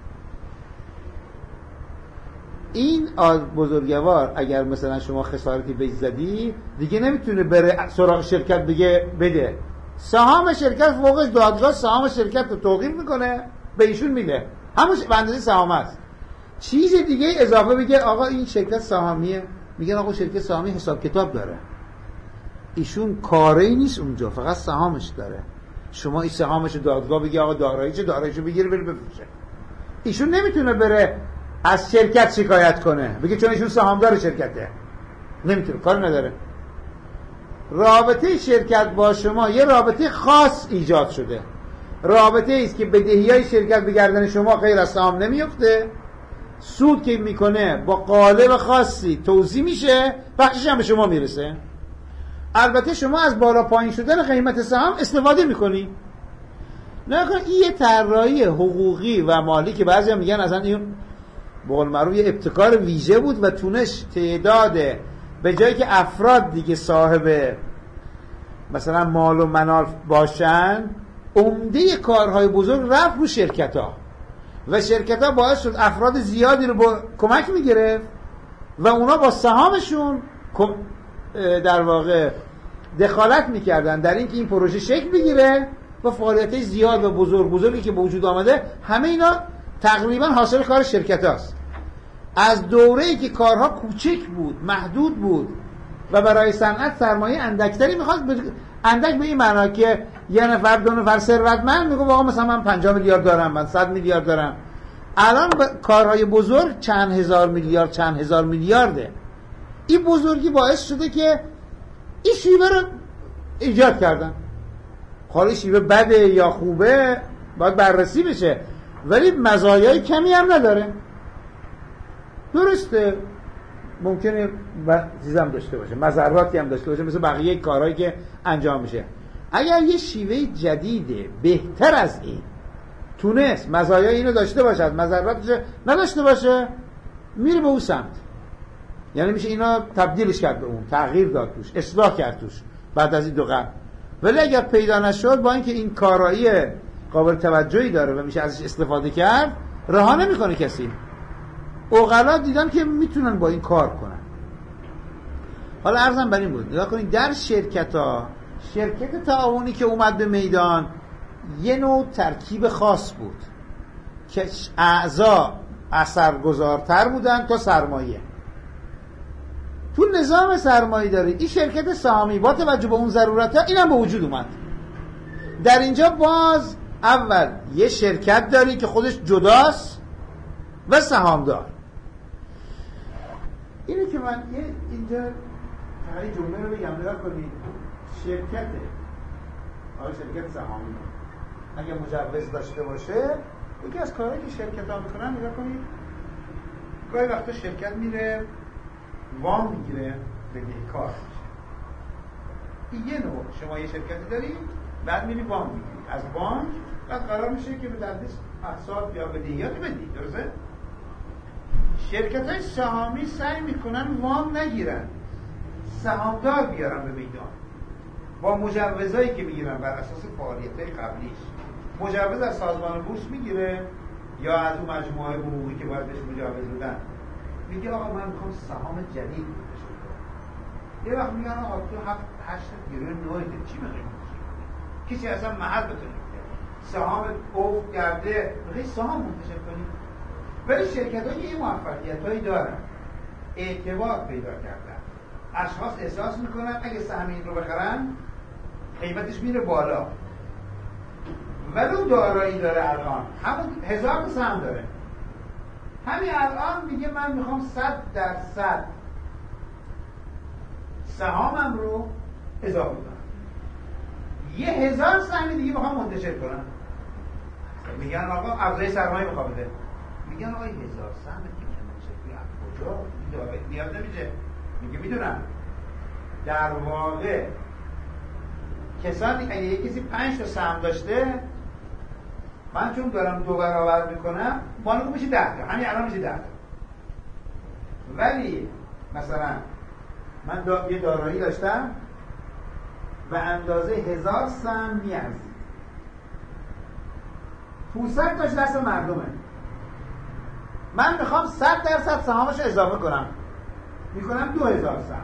Speaker 1: این بزرگوار اگر مثلا شما خسارتی بهش زدی دیگه نمیتونه بره سراغ شرکت بگه بده، سهام شرکت فوقش دادگاه سهام شرکت رو توقیف میکنه به ایشون میده، همون به اندازه سهام است. چیز دیگه اضافه بگه آقا این شرکت سهامیه، میگن آقا شرکت سهامی حساب کتاب داره، ایشون کاری نیست اونجا، فقط سهامش داره. شما این سهامش دادگاه بگی آقا داراییشو بگیره بره بفروشه. ایشون نمیتونه بره از شرکت شکایت کنه بگه چون ایشون سهامدار شرکته، نمیتونه، کار نداره. رابطه شرکت با شما یه رابطه خاص ایجاد شده، رابطه ایست که بدهیای شرکت به گردن شما غیر از سهام نمیفته، سود که میکنه با قالب خاصی توزیع میشه، بخشش هم به شما میرسه. البته شما از بالا پایین شدن قیمت سهام استفاده میکنی. نکن این یه طراحی حقوقی و مالی که بعضی هم میگن اصلا این به قول معروف یه ابتکار ویژه بود و تونش تعداد به جایی که افراد دیگه صاحب مثلا مال و منال باشن، عمده کارهای بزرگ رفت رو شرکت ها و شرکت ها باعث شد افراد زیادی رو با کمک میگرفت و اونا با سهامشون در واقع دخالت میکردن در اینکه این پروژه شکل بگیره و فعالیت‌های زیاد و بزرگی که به وجود آمده، همه اینا تقریبا حاصل کار شرکت هاست. از دوره‌ای که کارها کوچک بود، محدود بود و برای صنعت سرمایه اندکتری میخواست، اندک به این معنا که یه نفر دو نفر ثروتمند میگه آقا مثلا من 50 میلیارد دارم، من 100 میلیارد دارم. الان کارهای بزرگ چند هزار میلیارده. این بزرگی باعث شده که این شیوه رو ایجاد کردن. حالا شیوه بده یا خوبه باید بررسی بشه، ولی مزایای کمی هم نداره. درسته ممکنه چیزام داشته باشه، مضراتی هم داشته باشه، مثل بقیه کارهایی که انجام میشه. اگر یه شیوه جدیده بهتر از این تونست مزایای اینو داشته باشد، مضراتش نداشته باشه، میره به اون سمت. یعنی میشه اینا تبدیلش کرد به اون، تغییر داد توش، اصلاح کرد توش بعد از این دو قرن. ولی اگر پیدا نشد، با اینکه این کارایی قابل توجهی داره و میشه ازش استفاده کرد، رها نمیکنه کسی. عقلا دیدن که میتونن با این کار کنن. حالا عرضم بر این بود، نگاه کنید در شرکت تعاونی که اومد به میدان یه نوع ترکیب خاص بود که اعضا اثرگذارتر بودن تا سرمایه. تو نظام سرمایه داری این شرکت سهامی با توجه به اون ضرورت‌ها اینم به وجود اومد. در اینجا باز اول یه شرکت داری که خودش جداست و سهامدار. اینه که من اینجا این جمله رو بگم، نگاه کنید. شرکت سهامی اگه مجوز داشته باشه، یکی از کارهایی که شرکت‌ها میکنن، نگاه کنید، گاهی وقتا شرکت میره وام میگیره بدهکار میشه. این یه نوع، شما یه شرکتی داری بعد میری وام میگیری از بانک، بعد قرار میشه که به دردش اقساط یا بدهیات بدی. درسته؟ شرکت‌های سهامی سعی میکنن وام نگیرن، سهامدار بیارن به میدان با مجوزایی که میگیرن بر اساس فعالیت‌های قبلیش. مجوز از سازمان بورس میگیره یا از اون مجموعه حقوقی که باید بهش مجوز بدن، میگه آقا من میخوام سهام جدید بشه. یه وقت میگن آقا تو 7-8 گروه نوعی چی میخوایی؟ کسی اصلا محل بتونه سهام افت کرده میخوایی سهام منتشر کنی. ولی شرکت‌ها یه موفقیت‌هایی دارن، اعتبار پیدا کردن، اشخاص احساس میکنن اگه سهم این رو بخرن قیمتش میره بالا. ولو دارایی داره الان، همون 1000 سهم داره، همین الان میگه من میخوام 100% سهامم رو اضافه کنم، 1000 سهم دیگه میخوام منتشر کنم. میگن آقا افزایش سرمایه میخوام بده، میگن آقا 1000 سهم دیگه منتشر کجا دارایی نیاز نمیشه. میگه میدونم. در واقع کسانی اگه یک کسی 5 تا سهم داشته، من چون دارم 2 برابر میکنم مالک میشه 10 تا، همین الان میشه 10 تا. ولی مثلا من یه دارایی داشتم و اندازه 1000 سهم میارزید، 500 تاش دست مردمه، من میخوام 100% سهامش اضافه کنم، میکنم 2000 سهم،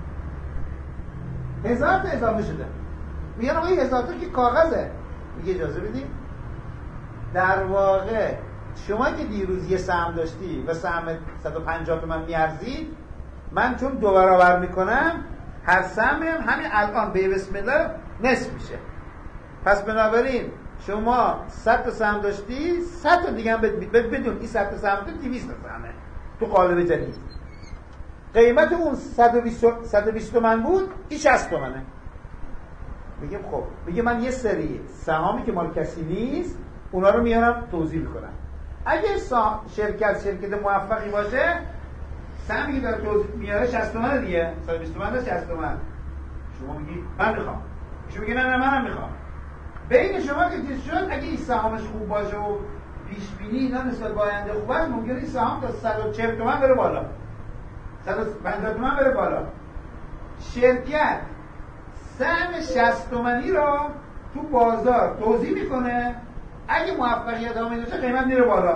Speaker 1: 1000 تا اضافه شده. میگن آقا 1000 تا که کاغذه. میگه اجازه بدید، در واقع شما که دیروز یه سهم داشتی و سهم 150 تومن میارزید، من چون 2 برابر میکنم هر سهمم همین الان به بسم الله نصف میشه. پس بنابراین شما 100 تا سهم داشتی، 100 تا دیگه هم بدون این 100 تا سهم تو 200 تا سهمه تو قالب جدید. قیمت اون 120 تومن بود، این 60 تومنه. میگم خب، میگه من یه سری سهامی که مال کسی نیست اونا رو میارم توزیع میکنم. اگه شرکت موفقی باشه، سهمی که داره توزیع میاره 60 تومن دیگه، 120 تومن ده 60 تومن. شما میگی من میخوام، شما میگی نه منم میخوام. بین شما که چیز شد، اگه این سهامش خوب باشه و پیش بینی اینا نسبت به آینده خوب است، ممکنه این سهام تا 140 تومن بره بالا، 150 تومن بره بالا. شرکت سهم 60 تومانی رو تو بازار توزیع میکنه، اگه موفقیت ها میدوشه قیمت میره بالا،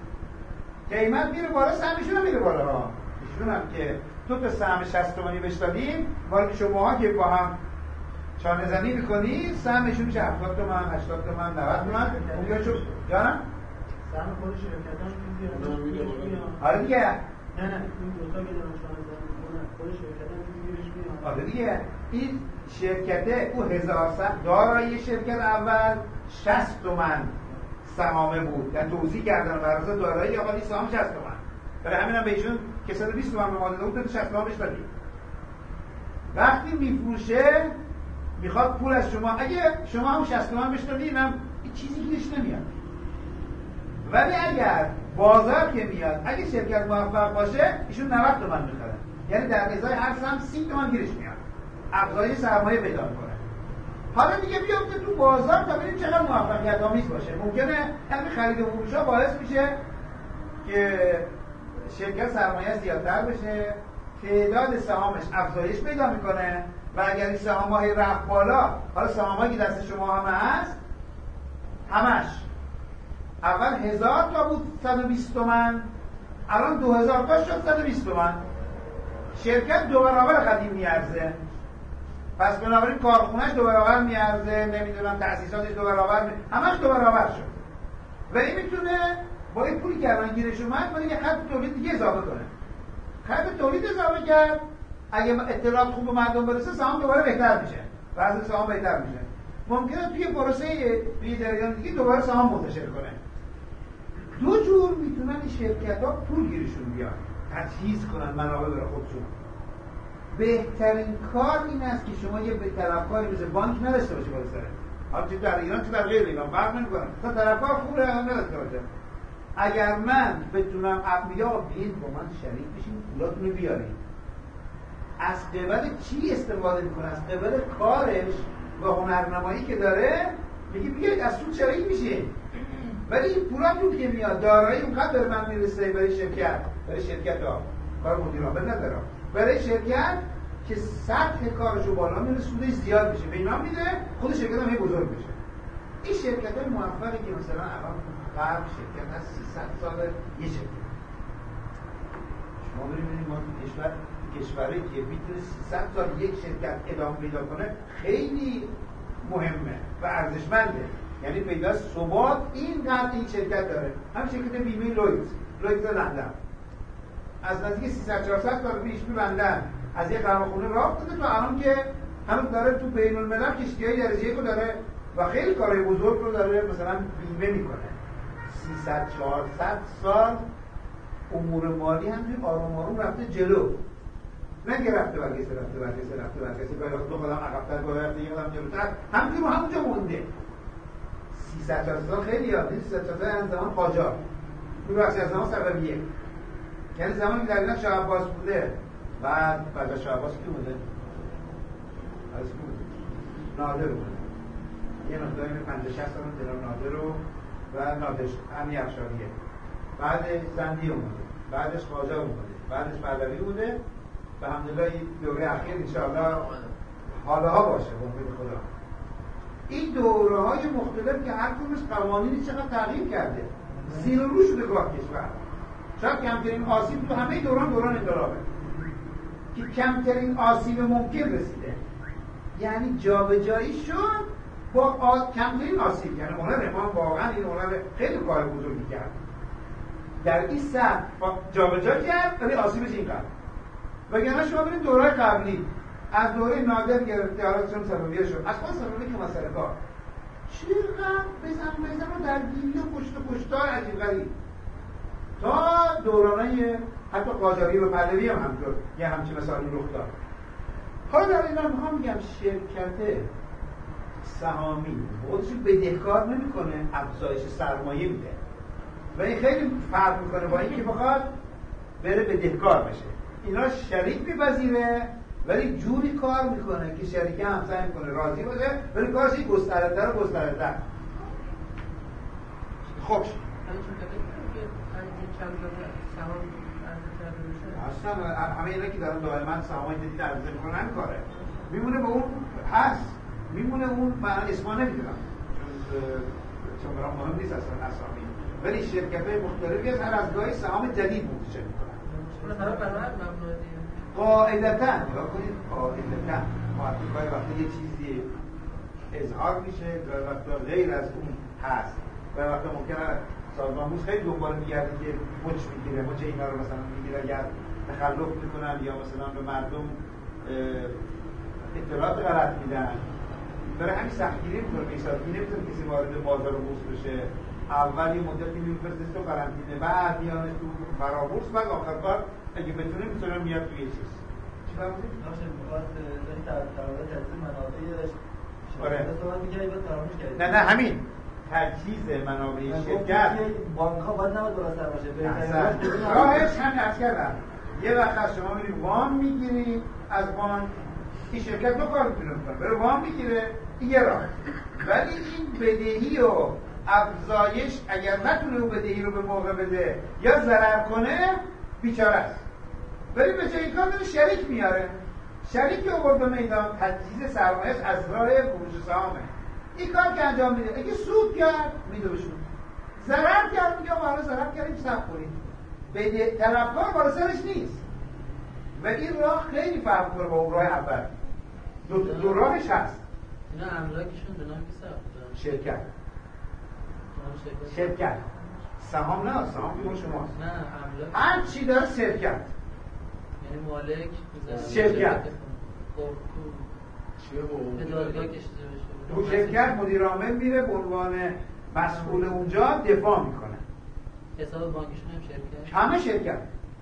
Speaker 1: قیمت میره بالا، سهمشون هم میره بالا. ایشون هم که تو تا سهم 60 تومانی بشتادیم، ولی شماها که با هم چانه زنی میکنی، سهمشون میشه 70 تومن، 80 تومن، 90 تومن. اونجا شو جانم
Speaker 2: سهم خود شرکت هم میاد.
Speaker 1: آره دیگه.
Speaker 2: نه این دوتا که دارن چانه زنی میکنن خود شرکت هم میاد.
Speaker 1: آره دیگه. این شرکته او 1000 سهم دارایی شرکت اول 60 تومن سهامه بود، یعنی توزیع کردن بر اساس دارایی اول این سهام 60 تومن. برای همین هم بهشون که 120 تومن به ما داده بود، 60 تومن بهش دادیم. وقتی میفروشه میخواد پول از شما، اگه شما هم 60 تومن بهش دادین، هم چیزی گیرش نمیاد. ولی اگر بازار که میاد، اگه شرکت موفق باشه، ایشون 90 تومن میخرن، یعنی در ازای هر سهم 30 تومن گیرش میاد، افزایش سرمایه پیدا میکنه. حالا دیگه بیافته تو بازار تا ببینیم چقدر موفقیت آمیز باشه. ممکنه همین خرید و فروش‌ها باعث میشه که شرکت سرمایه زیادتر بشه، تعداد سهامش افزایش پیدا میکنه و اگر این سهام‌های رفت بالا، حالا سهام‌هایی که دست شما همه هست، همش اول 1000 تا بود 120 تومن، الان 2000 تا شد 120 تومن. شرکت 2 برابر قدیم میارزه. پس بنابراین کارخونه‌اش 2 برابر میارزه، نمیدونم تأسیساتش 2 برابر همش 2 برابر شد. و این میتونه با این پولی که الان گیرش اومد باید یه خط تولید دیگه اضافه کنه. خط تولید اضافه کرد، اگه اطلاعات خوب به مردم برسه، سهام دوباره بهتر میشه. وضع سهام بهتر میشه. ممکنه توی پروسه توی جریان دیگه دوباره سهام منتشر کنه. دو جور میتونن این شرکت‌ها پول گیرشون بیاد، تجهیز کنن منابع برای خودشون. بهترین کار این است که شما یه طرفکاری مثل بانک نداشته باشه بالا سره. حالا چه در ایران چه در غیر ایران فرق نمی‌کنه. تا طرفکار خوب رقم نداشته باشه. اگر من بتونم یا بیاین با من شریک بشین پولاتونو بیارین، از قبل چی استفاده میکنه؟ از قبل کارش و هنرنمایی که داره، میگه بیاید از سود شریک میشین. ولی این پولاتون که میاد دارایی اونقدر به من میرسه برای شرکت ها، کار مدیر عامل ندارم، برای شرکت که سطح کارشو بالا میره، سودش زیاد میشه، به اینا میده، خود شرکت هم بزرگ میشه. این شرکت های موفقی که مثلا الان غرب شرکت هست 300 سال یه شرکت، شما ببینید ما تو کشوری که میتونه 300 سال یک شرکت ادامه پیدا کنه خیلی مهمه و ارزشمنده. یعنی پیدا ثبات اینقدر این شرکت داره. هم شرکت بیمه لویدز لندن از نزدیک 300-400 سال پیش می‌بندن، از یه قهوه‌خونه راه افتاده تا الان که هنوز داره تو بین الملل کشتی‌های درجه یکو داره و خیلی کارهای بزرگ رو داره مثلا بیمه میکنه. 300-400 سال امور مالی همینجوری آروم آروم رفته جلو، نه که رفته برگشته باید تو خودم عقب‌تر باید دیگه خودم جلوتر، همینجور همونجا مونده. 300 سال خیلی یاده. 300 سال هم زمان قاجار تو بخشی از زمان صفویه، یعنی زمانی که در ایران شاه عباس بوده، بعد از شاه عباس کی بوده؟ نادر بوده. یه مقداری 50-60 سال جناب نادر و نادر امی افشاریه، بعد زندی اومده، بعدش قاجار اومده، بعدش پهلوی بوده و الحمدلله این دوره اخیر انشاءالله حالها باشه با امید خدا. این دوره‌های مختلف که هر کدومش قوانینی چقدر تغییر کرده، زیر و رو شده گاه کشور. شاید کمترین آسیب تو همه دوران انقلابه که کمترین آسیب ممکن رسیده، یعنی جابجایی شد با کمترین آسیب. یعنی هنر امام واقعا این هنر خیلی کار بزرگی کرد، در این سطح جابجا کرد ولی آسیبش اینقدر. وگرنه شما ببینید دوره قبلی از دوره نادر گرفته، حالا چون صفویه شد، اصلا صفویه که مسئله کار چقدر بزن و درگیری و پشتار عجیب غریب تا دورانه حتی قاجاری و پهلوی هم همطور یه همچین مثالی رخ داد. حالا در این هم میگم شرکت سهامی خودش بدهکار نمیکنه، افزایش سرمایه میده و این خیلی فرق میکنه با اینکه بخواد بره بدهکار بشه. اینا شریک میپذیره ولی جوری کار میکنه که شریک هم سعی میکنه راضی باشه ولی کارش گسترده‌تر و گسترده‌تر. خب اصلا همه اینا که دارن دائما سهامای جدید عرضه میکنن کاره میمونه به اون هست، میمونه اون من اسما نمیدونم چون برام مهم نیست اصلا اسامی، ولی شرکت‌های مختلفی از هر از گاهی سهام جدید منتشر میکنن. قاعدتاً نگاه کنید، قاعدتاً وقتی یه چیزی اظهار میشه و وقتی غیر از اون هست و وقتی ممکنه سازمان بورس خیلی دنبال میگرده که مچ میگیره، مچ اینا رو مثلا میگیره اگر تخلف میکنن یا مثلا به مردم اطلاعات غلط میدن، برای همین سختگیری میکنه. بیسادگی نمیتونه کسی وارد بازار بورس بشه، اول یه مدتی میفرسته تو قرنطینه، بعد میانه تو فرابورس، بعد آخر کار اگه بتونه میاد توی چیز چی فرمودید؟
Speaker 4: ناشه میخواد در مورد تجزیه منابع شرکت صحبت می‌کردید و فراموش کردید.
Speaker 1: نه همین تجهیز منابع شرکت
Speaker 4: بانک‌ها باید نباید بالاتر باشه.
Speaker 1: راهش همین عرض کردم، یه وقت از شما میرید وام میگیرید از بانک، این شرکت دو کار میتونه بکنه، بره وام میگیره، این یه راه. ولی این بدهی و افزایش اگر نتونه اون بدهی رو به موقع بده یا ضرر کنه بیچاره است. ولی به جای کار داره شریک میاره، شریکی آورد به میدان، تجهیز سرمایه‌اش از راه فروش سهامه. این کار که انجام میده، اگه سود کرد میده بهشون، ضرر کرد میگه ما ضرر کردیم صبر کنید، بده طرفدار بالا سرش نیست. و این راه خیلی فرق می‌کنه با اون راه اول. دو راهش هست.
Speaker 5: اینا املاکشون به نام کی ثبت دارن؟
Speaker 1: شرکت سهام نه، سهام که شماست.
Speaker 5: نه املاک
Speaker 1: هر چی داره شرکت،
Speaker 5: یعنی مالک
Speaker 1: شرکت تو شرکت مدیر عامل میره به عنوان مسئول اونجا دفاع میکنه.
Speaker 5: حساب بانکیشون هم شرکت،
Speaker 1: همه شرکت،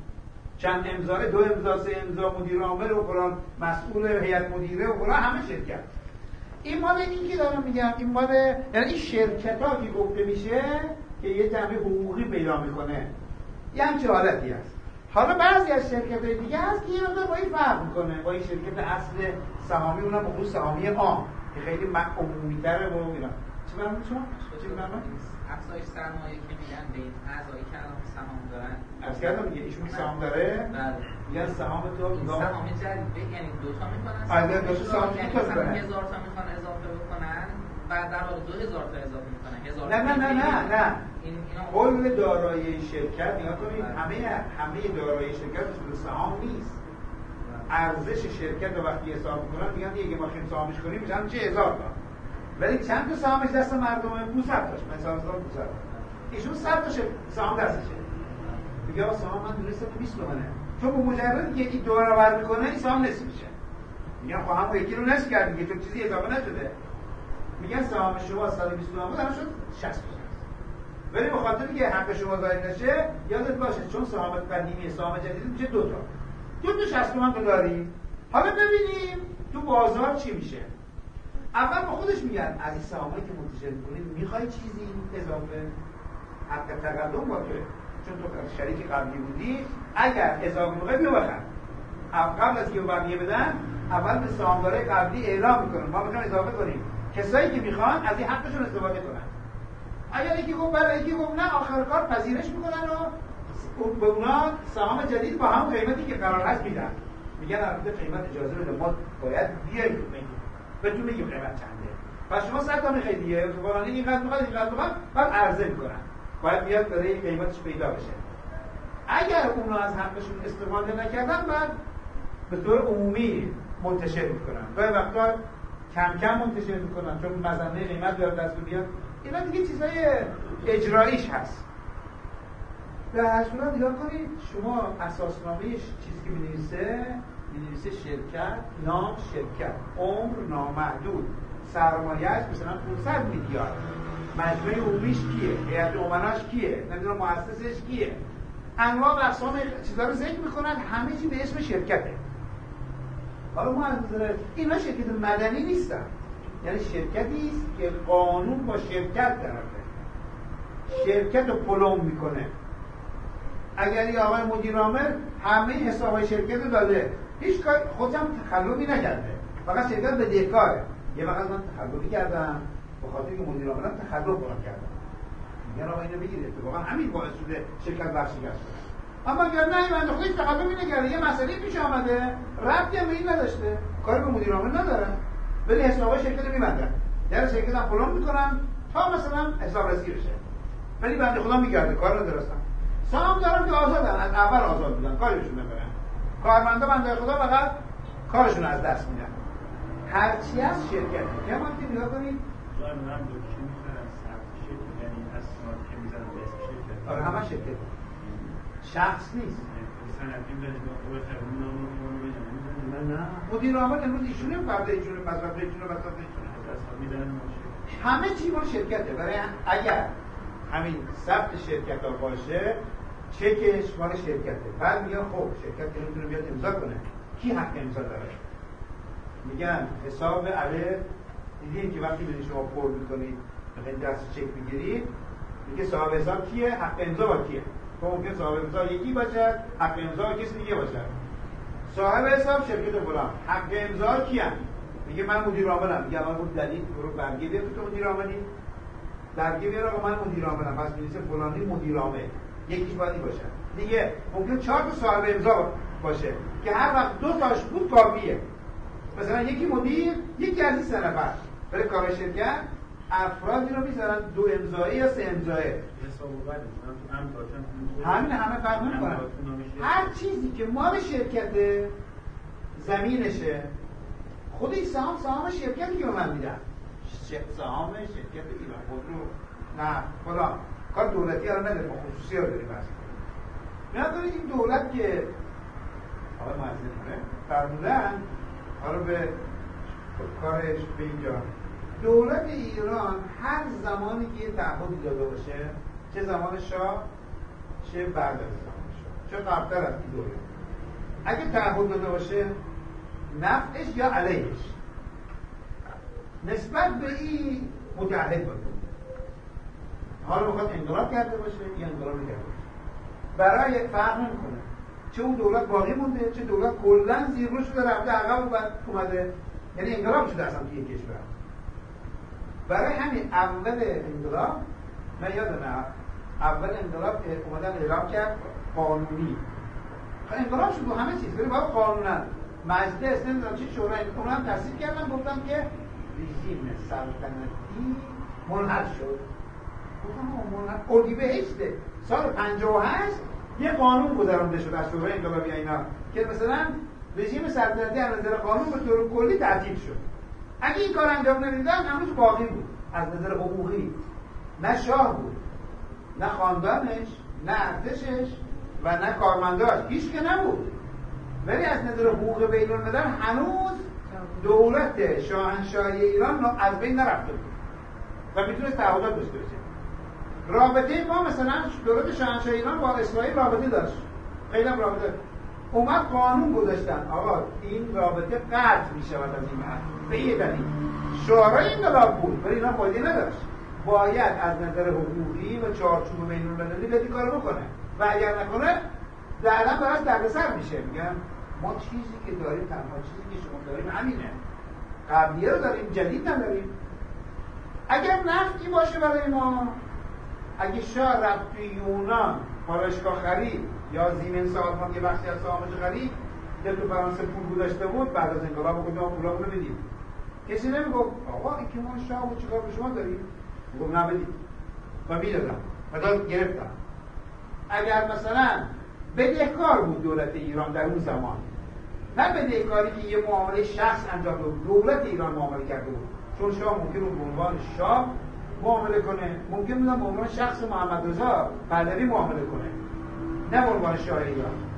Speaker 1: چند امضا، 2 امضا 3 امضا، مدیر عامل و فلان مسئول هیئت مدیره و فلان، همه شرکت. این مال این که دارم میگم، این مال یعنی این شرکت ها که گفته میشه که یه جنبه حقوقی پیدا میکنه، یه همچه حالتی هست. حالا بعضی از شرکت های دیگه هست که یه مقدار با این فرق میکنه با این شرکت اصل سهامی، اونم خصوص سهامی عام که خیلی عمومی تره و اینا. چی برامون شما؟ چی برامون؟
Speaker 3: افزایش سرمایه که میگن به این اعضایی که الان سهام دارن،
Speaker 1: عرض کردم دیگه ایشون سهام داره؟
Speaker 3: بله.
Speaker 1: میگن سهام تو
Speaker 3: سهام جدید یعنی 2 تا میکنن.
Speaker 1: آره 2 تا سهام
Speaker 3: یعنی مثلا 1000 تا میخوان اضافه بکنن، بعد در واقع 2000 تا اضافه میکنن. 1000
Speaker 1: نه کل دارایی شرکت نگاه کنید، همه دارایی شرکت به سهام نیست. ارزش شرکت رو وقتی حساب میکنن میگن اگه ما خیلی سهامش کنیم میشن چه 1000 تا، ولی چند تا سهامش دست مردمه؟ 200 تاش، مثلا 200 تا. ایشون 100 تا سهام دستشه. میگه آقا سهام من دونستم 20 تومنه، چون به مجرد که این دو رو ور میکنه این سهام نصف میشه. میگن خب همون یکی رو نصف کرد دیگه، چون چیزی اضافه نشده. میگن سهام شما 120 تومن بود الان شد 60 تومن. ولی به خاطر اینکه حق شما ضایع نشه یادت باشه چون سهام قدیمی سهام جدید میشه 2 تا 60 تومن تو داری. حالا ببینیم تو بازار چی میشه. اول با خودش میگن از این سهامایی که منتشر می‌کنید میخوای چیزی اضافه؟ حق تقدم با توه، چون تو شریک قبلی بودی، اگر اضافه میخوای بیا بخر. قبل از که بقیه بدن اول به سهامدارای قبلی اعلام میکنن ما میخوایم اضافه کنیم، کسایی که میخوان از این حقشون استفاده کنن. اگر یکی گفت بله یکی گفت نه، آخر کار پذیرش میکنن و به اونا سهام جدید با هم قیمتی که قرار هست میدن. میگن البته قیمت اجازه بده، ما باید بیایم بهتون میگیم قیمت چنده. پس شما 100 تا میخواید دیگه، فلانی اینقدر میخواد، بعد عرضه میکنن. باید بیاد برای قیمتش پیدا بشه. اگر اونا از حقشون استفاده نکردن بعد به طور عمومی منتشر میکنن. گاهی وقتا کم کم منتشر میکنن چون مزنه قیمت بیاد دست بیاد. اینا دیگه چیزای اجراییش هست. به هر صورت نگاه کنید، شما اساسنامه چیزی که می‌نویسه می‌نویسه شرکت، نام شرکت، عمر نامحدود، سرمایه‌اش مثلا 500 میلیارد، مجموعه عمومیش کیه، هیئت امناش کیه، نمیدونم مؤسسش کیه، انواع و اقسام چیزا رو ذکر میکنن، همه چی به اسم شرکته. حالا ما از نظر اینا شرکت مدنی نیستن، یعنی شرکتی است که قانون با شرکت طرفه، شرکت رو پلم میکنه. اگر یه آقای مدیر عامل همه حسابای شرکت رو داده، هیچ کار خودم تخلفی نکرده، فقط شرکت بدهکاره. یه وقت من تخلفی کردم به خاطر که مدیر عاملم تخلف کردم، میگن آقا اینو بگیرید، اتفاقا همین باعث شده شرکت ورشکست شده. اما اگر نه من خودش تخلفی نکرده، یه مسئله پیش آمده، ربطی هم به این نداشته، کاری به مدیر عامل نداره، ولی حسابای شرکت رو میبندن، در شرکت هم پلم میکنن تا مثلا حسابرسی بشه، ولی بنده خدا میگرده کار رو درستن. سهام دارن که آزادن، از اول آزاد بودن، کارشون ندارن. کارمندا بنده خدا فقط کارشون از دست میدن. هرچی از شرکت که ما که نگاه کنید
Speaker 6: جان من دوکی می‌خرم ثبت شرکت، یعنی اسناد که می‌ذارن به اسم شرکت.
Speaker 1: آره همه شرکت، شخص نیست.
Speaker 6: سندی به خیلی نام
Speaker 1: نه مدیر عامل امروز ایشونه، فردا ایشونه، مصرف ایشونه، بساط ایشونه،
Speaker 6: حساب می‌دن
Speaker 1: همه چی مال شرکته. برای اگر همین ثبت شرکت ها باشه، چکش مال شرکته. بعد میگن خب شرکت که نمیتونه بیاد امضا کنه، کی حق امضا داره؟ میگن حساب الف، دیدین که وقتی بدین شما پر میکنید میخواید دست چک بگیرید، میگه صاحب حساب کیه، حق امضا با کیه. تو ممکن صاحب امضا یکی باشه، حق امضا کسی دیگه باشه. صاحب حساب شرکت فلان، حق امضا کیه؟ میگه من مدیر عاملم. میگه من بود دلیل برو برگه بیار تو مدیر عاملی، درگیر بیار آقا من مدیر عاملم، پس می‌نویسه فلانی مدیر عامل، یکیش باید باشه. دیگه ممکن 4 تا صاحب امضا باشه که هر وقت 2 تاش بود کافیه. مثلا یکی مدیر، یکی از این 3 نفر برای کار شرکت افرادی رو میذارن 2 امضایی یا 3 امضایی.
Speaker 6: حساب بعد
Speaker 1: همه فرق نمی‌کنه. هر چیزی که مال شرکته، زمینشه، خودی سهام شرکتی که من میدم، سهام شرکت ایران خودرو، نه فلان کار دولتی ها رو نداره، ما خصوصی ها داریم. نکنید این دولت که آقای معزز فرمودن حالا به کارش به اینجا، دولت ایران هر زمانی که یه تعهدی داده باشه، چه زمان شاه چه بعد از زمان شاه، چه قبل‌تر از این دولت، اگه تعهد داده باشه نفعش یا علیهش نسبت به این متعهد باشه، حالا بخواد انقلاب کرده باشه یا انقلاب نکرده باشه، برای فرق نمی‌کنه چه اون دولت باقی مونده چه دولت کلاً زیر رو شده رفته عقب و بعد اومده، یعنی انقلاب شده اصلا توی کشور. برای همین اول انقلاب من یادمه اول انقلاب اومدن اعلام کرد قانونی، انقلاب شد و همه چیز ولی باید قانونا مجلس نمیدونم چه شورای اونم تصدیق کردن، گفتم که رژیم سلطنتی منحل شد. گفتم منحل اردیبهشت سال 58 یه قانون گذرانده شد از شورای انقلابی اینا که مثلا رژیم سلطنتی از نظر قانون به طور کلی تعطیل شد. اگه این کار انجام نمیدادن هنوز باقی بود از نظر حقوقی، نه شاه بود نه خاندانش نه ارتشش و نه کارمنداش، هیچ که نبود، ولی از نظر حقوق بین الملل هنوز دولت شاهنشاهی ایران از بین نرفته بود و میتونست تعهدات داشته باشه. رابطه ما مثلا دولت شاهنشاهی ایران با اسرائیل رابطه داشت، خیلی هم رابطه، اومد قانون گذاشتن آقا این رابطه قطع میشود از این حد به یه دلیل، شورای انقلاب بود ولی اینا فایده نداشت، باید از نظر حقوقی و چارچوب بین المللی بدی کارو بکنه و اگر نکنه بعداً براش دردسر میشه. میگم ما چیزی که داریم، تنها چیزی که شما داریم همینه، قبلیه رو داریم، جدید نداریم. اگر نفتی باشه برای ما، اگه شاه رفت توی یونان پالایشگاه خرید یا زیمن سازمان یه بخشی از سهامش خرید یا تو فرانسه پول گذاشته بود، بعد از انقلاب گفتم پولامون رو بدید، کسی نمیگفت آقا این که ما شاه بود چیکار به شما داریم، گفت نه بدید و میدادم و گرفتم. اگر مثلا بدهکار بود دولت ایران در اون زمان، نه بدهکاری که یه معامله شخص انجام داد، دولت ایران معامله کرده بود، چون شاه ممکن بود به عنوان شاه معامله کنه، ممکن بود به عنوان شخص محمد رضا پهلوی معامله کنه، نه به عنوان شاه ایران.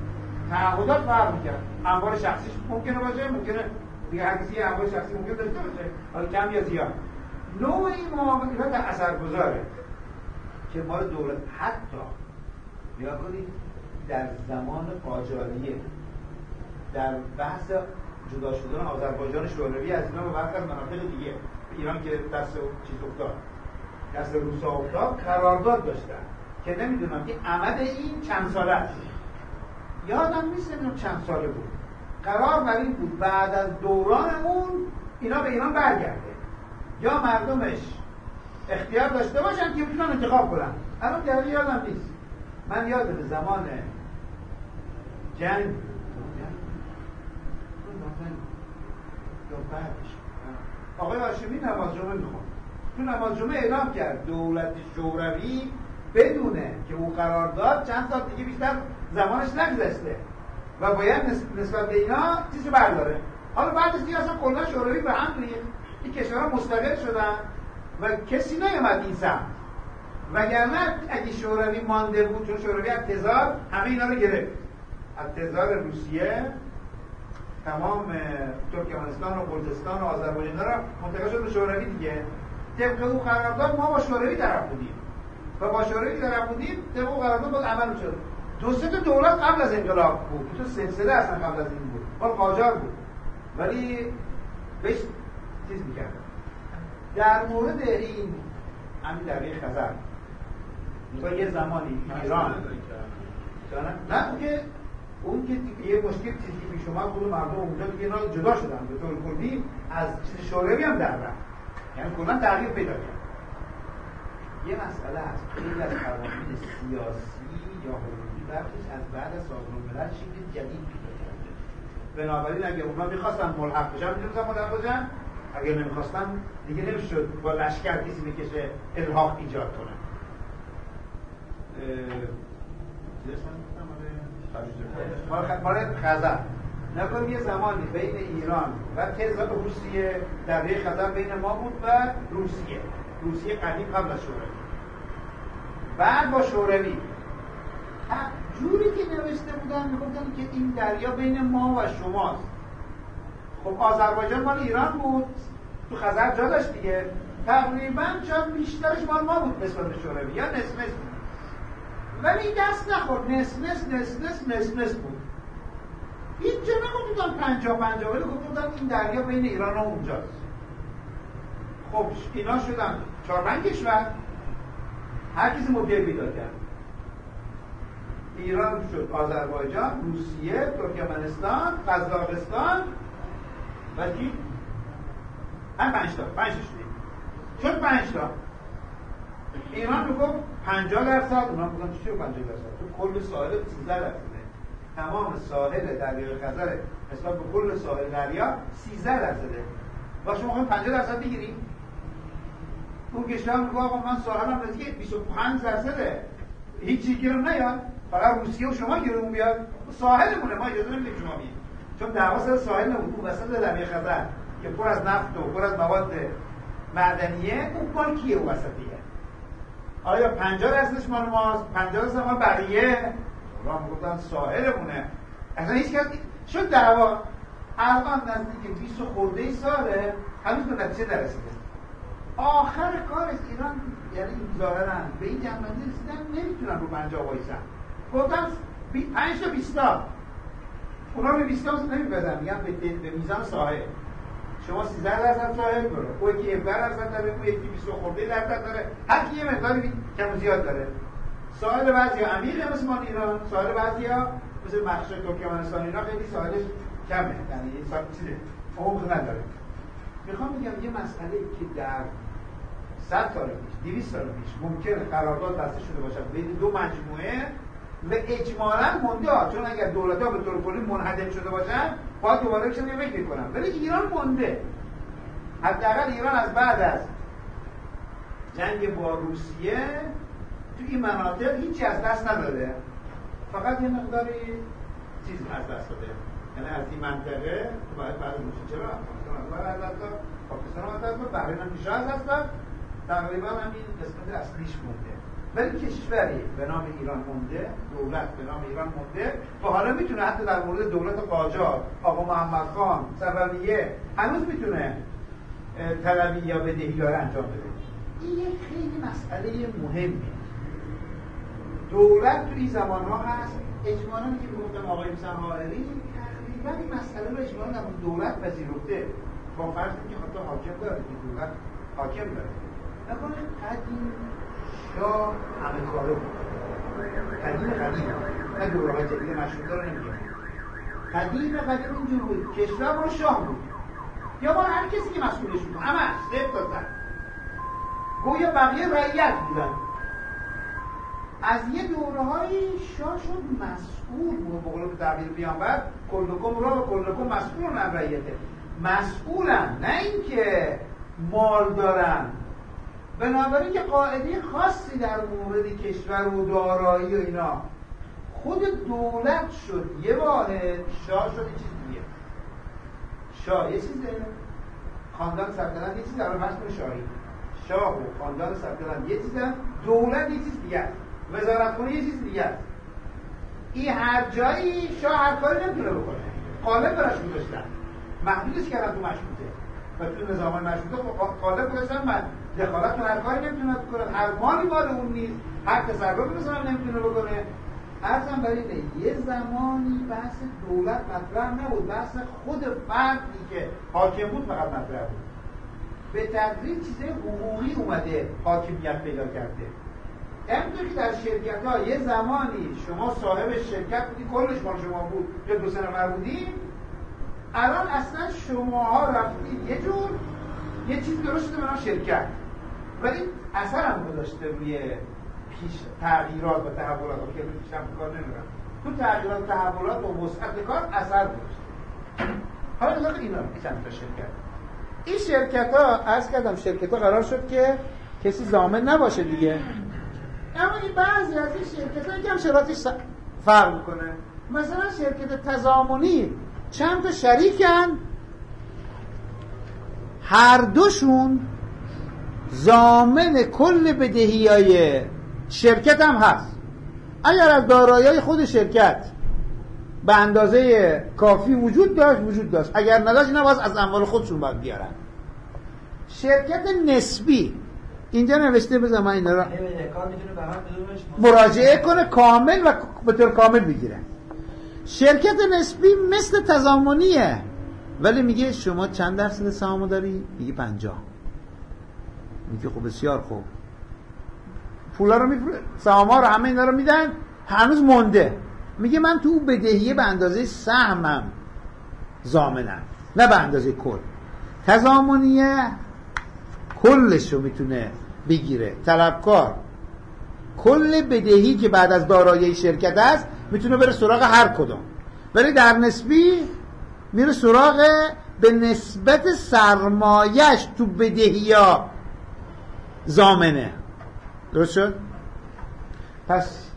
Speaker 1: تعهدات فرق می‌کرد. اموال شخصیش ممکنه باشه، ممکنه دیگه هر کسی اموال شخصی ممکنه داشته باشه، حالا کم یا زیاد. نوع این معاملات اثرگذاره که مال دولت. حتی نگاه کنید در زمان قاجاریه در بحث جدا شدن آذربایجان شوروی از اینا و برخی از مناطق دیگه ایران که دست چیز افتاد، دست روسا افتاد، قرارداد داشتن که نمیدونم که عمد این چند ساله است، یادم نیست نمیدونم چند ساله بود. قرار بر این بود بعد از دوران اون اینا به ایران برگرده یا مردمش اختیار داشته باشن که بتونن انتخاب کنن. الان دیگه یادم نیست. من یادم زمان جنگ یا بعدش آقای هاشمی نماز جمعه میخوند. تو نماز جمعه اعلام کرد دولت شوروی بدونه که او قرار داد چند سال دیگه بیشتر زمانش نگذشته و باید نسبت به اینا چیزی برداره. حالا بعد از دیگه اصلا کلا شوروی به هم ریخت، این کشورها مستقل شدن و کسی نیامد این سمت. وگرنه اگه شوروی مانده بود، چون شوروی از تزار همه اینا رو گرفت، از تزار روسیه تمام ترکمنستان و کردستان و آذربایجان را منتقل شد به شوروی دیگه. طبق او قرارداد ما با شوروی طرف بودیم و با شوروی طرف بودیم، طبق او قرارداد باید عمل شد. دو سه تا دولت قبل از انقلاب بود، تو سلسله اصلا قبل از این بود، حال قاجار بود ولی بهش چیز میکرد. در مورد این همین دریای خزر میگه یه زمانی ایران نه اون که یه مشکل چیزی که پیش اومد بود، مردم اونجا دیگه اینا جدا شدن به طور کلی از چیز شوروی هم در رفت، یعنی کلا تغییر پیدا کرد. یه مسئله هست، خیلی از قوانین سیاسی یا حقوقی بخشش از بعد از سازمان ملل شکل جدید پیدا کرده. بنابراین اگه اونا می‌خواستن ملحق بشن می‌تونستن ملحق بشن، اگه نمی‌خواستن دیگه نمی‌شد با لشکر کسی بکشه الحاق ایجاد کنه. مال خزر نکنم یه زمانی بین ایران و تزار روسیه دریای خزر بین ما بود و روسیه قدیم قبل از شوروی. بعد با شوروی جوری که نوشته بودن میگفتن که این دریا بین ما و شماست. خب آذربایجان مال ایران بود، تو خزر جا داشت دیگه، تقریبا شاید بیشترش مال ما بود نسبت به شوروی یا نصف بود، ولی دست نخورد، نصف بود. هیچ جا نگفتن 50-50 ولی گفتن این دریا بین ایران و اونجاست. خب اینا شدن 4-5 کشور، هر کسی مدل پیدا کرد. ایران شد آذربایجان، روسیه، ترکمنستان، قزاقستان و کی؟ هم 5 شدیم. شد 5 تا. ایران رو گفت 50%، اونا میگن چی 50%؟ تو کل ساحل 13%. تمام ساحل دریای خزر نسبت به کل ساحل دریا 13%. و شما میخواین 50% بگیریم؟ اون کشور میگه آقا من ساحلم نزدیک 25%. هیچی گیرم نیاد، فقط روسیه و شما گیرمون بیاد. ساحلمونه، ما اجازه نمیدیم شما بیاید. چون دعوا سر ساحل نبود، اون وسط دریای خزر که پر از نفت و پر از مواد معدنیه، اون مال کیه اون وسطیه؟ آیا 50%ش مال ماست؟ 50% مال بقیه؟ راه میگفتن ساحلمونه. اصلا هیچ کس شد دعوا. الان نزدیک 20 خورده ساله هنوز به نتیجه نرسیده. آخر کارش ایران یعنی ظاهرا به این جنبندی رسیدن نمیتونن رو 50 وایسن. گفتن 5 تا 20 تا. اونا به 20 تا نمیپذیرن، میگن به میزان ساحل. شما 13% ساحل داره، او یکی 17% داره، او یکی 20 خورده درصد داره، هر کی یه مقداری کم و زیاد داره. ساحل بعضیا عمیقه مثل مال ایران، ساحل بعضیا مثل مخشر ترکمنستان اینا خیلی ساحلش کمه، یعنی این ساحل چیزه عمق نداره. میخوام بگم یه مسئله که در 100 سال پیش 200 سال پیش ممکنه قرارداد بسته شده باشد بین دو مجموعه و اجمالاً مونده ها، چون اگر دولت‌ها به طور کلی منهدم شده باشن باید دوباره بشن یه فکر کنن، ولی ایران مونده. حداقل ایران از بعد از جنگ با روسیه تو این مناطق هیچی از دست نداده، فقط یه مقداری چیز از دست داده. یعنی از این منطقه باید بعد روسیه چرا افغانستان از دست داد، پاکستان از دست داد، بحرین هم میشه از دست داد، تقریبا همین قسمت اصلیش مونده. ولی کشوری به نام ایران مونده، دولت به نام ایران مونده و حالا میتونه حتی در مورد دولت قاجار، آقا محمد خان، صفویه هنوز میتونه طلبی یا بدهی رو انجام بده. این یک خیلی مسئله مهمه. دولت توی زمانها هست، اجمالاً که گفتم آقای حائری تقریبا این مسئله رو اجمالاً در دولت پذیرفته، با فرض اینکه حتی حاکم داره که دولت حاکم داره. نکنه قدیم شاه همه کاره بود، قدیم نه دوره‌های جدید مشروطه رو نمیگم، قدیم اینجور بود، کشور رو شاه بود یا با هر کسی که مسئولش بود، همه صفت دادن، گویا بقیه رعیت بودن. از یه دوره‌های شاه شد مسئول بود، به قول تعبیر پیامبر کلکم را و کلکم مسئولون عن رعیته، مسئولن، نه اینکه مال دارن. بنابراین که قاعده خاصی در مورد کشور و دارایی و اینا، خود دولت شد یه واحد، شاه شد یه چیز دیگه. شاه یه چیزه، خاندان سلطنت یه چیزه، الان فرض کنید شاهی، شاه و خاندان سلطنت یه چیزه، دولت یه چیز دیگه، وزارتخونه یه چیز دیگه. این هر جایی شاه هر کاری نمیتونه بکنه، قالب براش گذاشتن، محدودش کردن تو مشروطه و تو نظام مشروطه قالب گذاشتن، من دخالت تو هر کاری نمیتونه بکنه، هر مالی مال اون نیست، هر تصرفی مثلا نمیتونه بکنه. ارزم برای یه زمانی بحث دولت مطرح نبود، بحث خود فردی که حاکم بود فقط مطرح بود. به تدریج چیزای حقوقی اومده حاکمیت پیدا کرده. همونطور که در شرکت‌ها یه زمانی شما صاحب شرکت بودی، کلش مال شما بود یا 2 نفر بودی، الان اصلا شماها رفتید یه جور یه چیز درست شده به نام شرکت و این اثر هم گذاشته روی پیش تغییرات و تحولات که پیشم کار نمیرم. تو تغییرات و تحولات و وسعت کار اثر گذاشته. حالا نگاه اینا چند تا شرکت. این شرکت‌ها عرض کردم شرکت‌ها قرار شد که کسی ضامن نباشه دیگه. اما این بعضی از این شرکت‌ها یکم شرایطش فرق می‌کنه. مثلا شرکت تضامنی چند تا شریکن، هر دوشون ضامن کل بدهی‌های شرکت هم هست. اگر از دارایی‌های خود شرکت به اندازه کافی وجود داشت، اگر نداشت اینا باز از اموال خودشون باید بیارن. شرکت نسبی اینجا نوشته، بذار من اینا رو مراجعه کنه کامل و به طور کامل بگیره. شرکت نسبی مثل تضامنیه، ولی میگه شما چند درصد سهامو داری؟ میگه 50. میگه خب بسیار خوب، پولا رو سهام‌ها رو همه اینا رو میدن، هنوز مونده. میگه من تو بدهیه به اندازه سهمم ضامنم، نه به اندازه کل. تضامنیه کلش رو میتونه بگیره، طلبکار کل بدهی که بعد از دارایی شرکت است میتونه بره سراغ هر کدوم، ولی در نسبی میره سراغ به نسبت سرمایش تو بدهیا ضامنه. درست شد؟ پس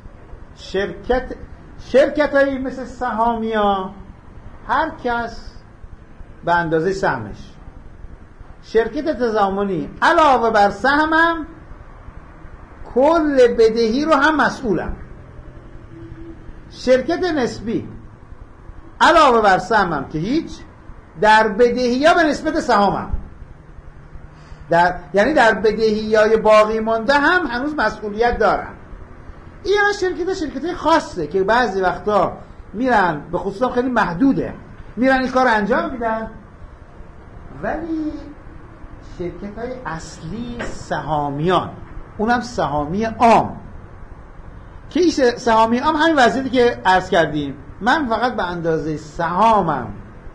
Speaker 1: شرکت هایی مثل سهامیا هر کس به اندازه سهمش. شرکت تضامنی علاوه بر سهمم کل بدهی رو هم مسئولم. شرکت نسبی علاوه بر سهمم که هیچ، در بدهی‌ها به نسبت سهامم، یعنی در بدهی‌های باقی مانده هم هنوز مسئولیت دارم. این شرکت خاصه که بعضی وقتا میرن، به خصوصا خیلی محدوده، میرن این کار انجام میدن. ولی شرکت‌های اصلی سهامیان، اونم سهامی عام، که این سهامی عام همین وضعیتی که عرض کردیم، من فقط به اندازه سهامم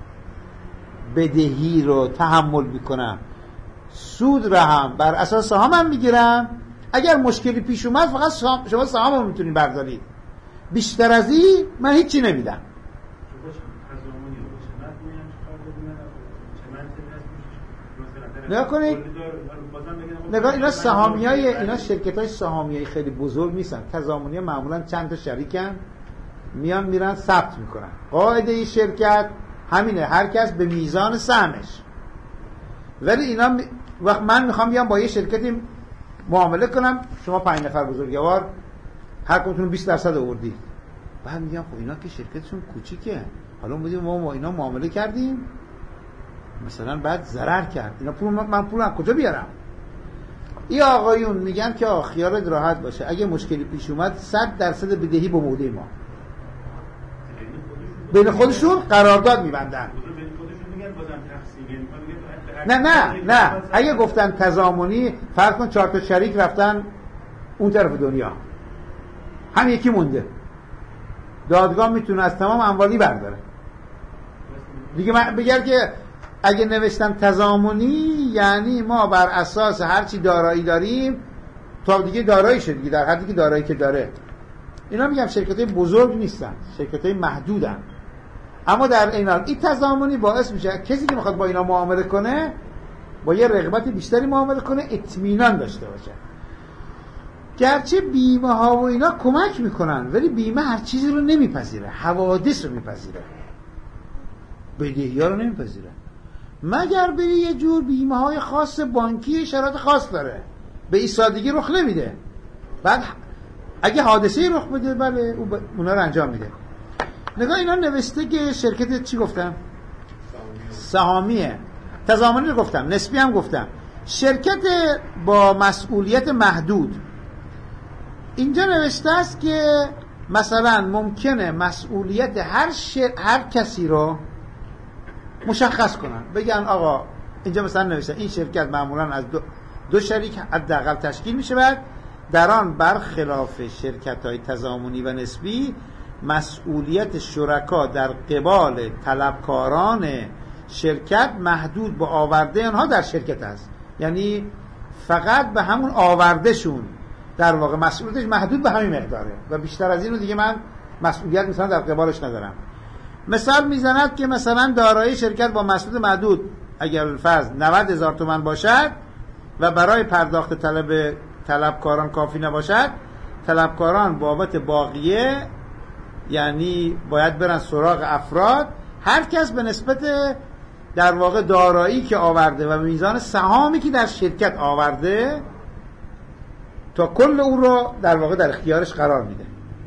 Speaker 1: بدهی رو تحمل میکنم، سود رو هم بر اساس سهامم میگیرم. اگر مشکلی پیش اومد فقط شما سهام رو میتونید بردارید، بیشتر از این من هیچی نمیدم. نگاه کنید، اینا سهامیای، اینا شرکت‌های سهامیایی خیلی بزرگ نیستن. تضامنی معمولا چند تا شریکن، میان میرن ثبت میکنن. قاعده ای شرکت همینه، هر کس به میزان سهمش. ولی اینا وقت من میخوام بیام با یه شرکتی معامله کنم، شما 5 نفر بزرگوار هر کدومتون 20% آوردید. بعد میگم خب اینا که شرکتشون کوچیکه، حالا ما با اینا معامله کردیم مثلا بعد ضرر کرد، اینا پول من پول از کجا بیارم؟ این آقایون میگن که خیالت راحت باشه، اگه مشکلی پیش اومد 100% بدهی به موده ما. بین خودشون قرارداد میبندن. نه اگه گفتن تضامنی، فرض کن 4 تا شریک رفتن اون طرف دنیا، هم یکی مونده، دادگاه میتونه از تمام اموالی برداره دیگه. من بگم که اگه نوشتم تضامنی یعنی ما بر اساس هرچی دارایی داریم تا دیگه دارایی شد دیگه، در حدی که دارایی که داره. اینا میگم شرکتای بزرگ نیستن، شرکتای محدودن، اما در این حال این تضامنی باعث میشه کسی که میخواد با اینا معامله کنه با یه رغبت بیشتری معامله کنه، اطمینان داشته باشه. گرچه بیمه ها و اینا کمک میکنن ولی بیمه هر چیزی رو نمیپذیره، حوادث رو میپذیره، بدهی ها رو نمیپذیره. مگر بری یه جور بیمه های خاص بانکی شرایط خاص داره، به این سادگی رخ نمیده. بعد اگه حادثه رخ بده بله اونا رو انجام میده. نگاه اینا نوشته که شرکت چی گفتم؟ سهامیه. تضامنی رو گفتم، نسبی هم گفتم. شرکت با مسئولیت محدود، اینجا نوشته است که مثلا ممکنه مسئولیت هر کسی رو مشخص کنن، بگن آقا اینجا مثلا نوشته این شرکت معمولا از دو شریک حداقل تشکیل میشه، بعد در آن برخلاف شرکت‌های تضامنی و نسبی مسئولیت شرکا در قبال طلبکاران شرکت محدود به آورده آنها در شرکت است. یعنی فقط به همون آوردهشون در واقع مسئولیتش محدود به همین مقداره و بیشتر از اینو دیگه من مسئولیت مثلا در قبالش ندارم. مثال میزند که مثلا دارایی شرکت با مسئولیت محدود اگر فرض 90,000 تومان باشد و برای پرداخت طلبکاران کافی نباشد، طلبکاران بابت باقیه یعنی باید برن سراغ افراد، هر کس به نسبت در واقع دارایی که آورده و میزان سهامی که در شرکت آورده تا کل اون رو در واقع در اختیارش قرار میده.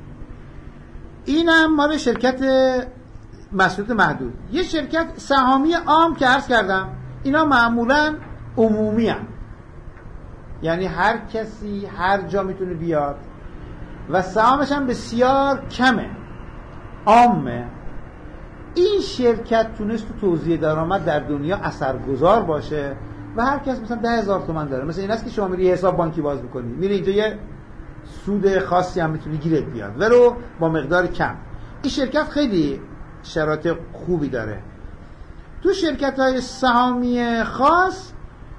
Speaker 1: اینم مال شرکت مسئولیت محدود. یه شرکت سهامی عام که عرض کردم اینا معمولا عمومی هم. یعنی هر کسی هر جا میتونه بیاد و سهامش هم بسیار کمه، عامه. این شرکت تونست تو توزیع درآمد در دنیا اثرگذار باشه و هر کس مثلا 10,000 تومان داره. مثلا این است که شما میری حساب بانکی باز میکنی، میری اینجا یه سود خاصی هم میتونی گیرت بیاد ولو با مقدار کم. این شرکت خیلی شرایط خوبی داره. تو شرکت‌های سهامی خاص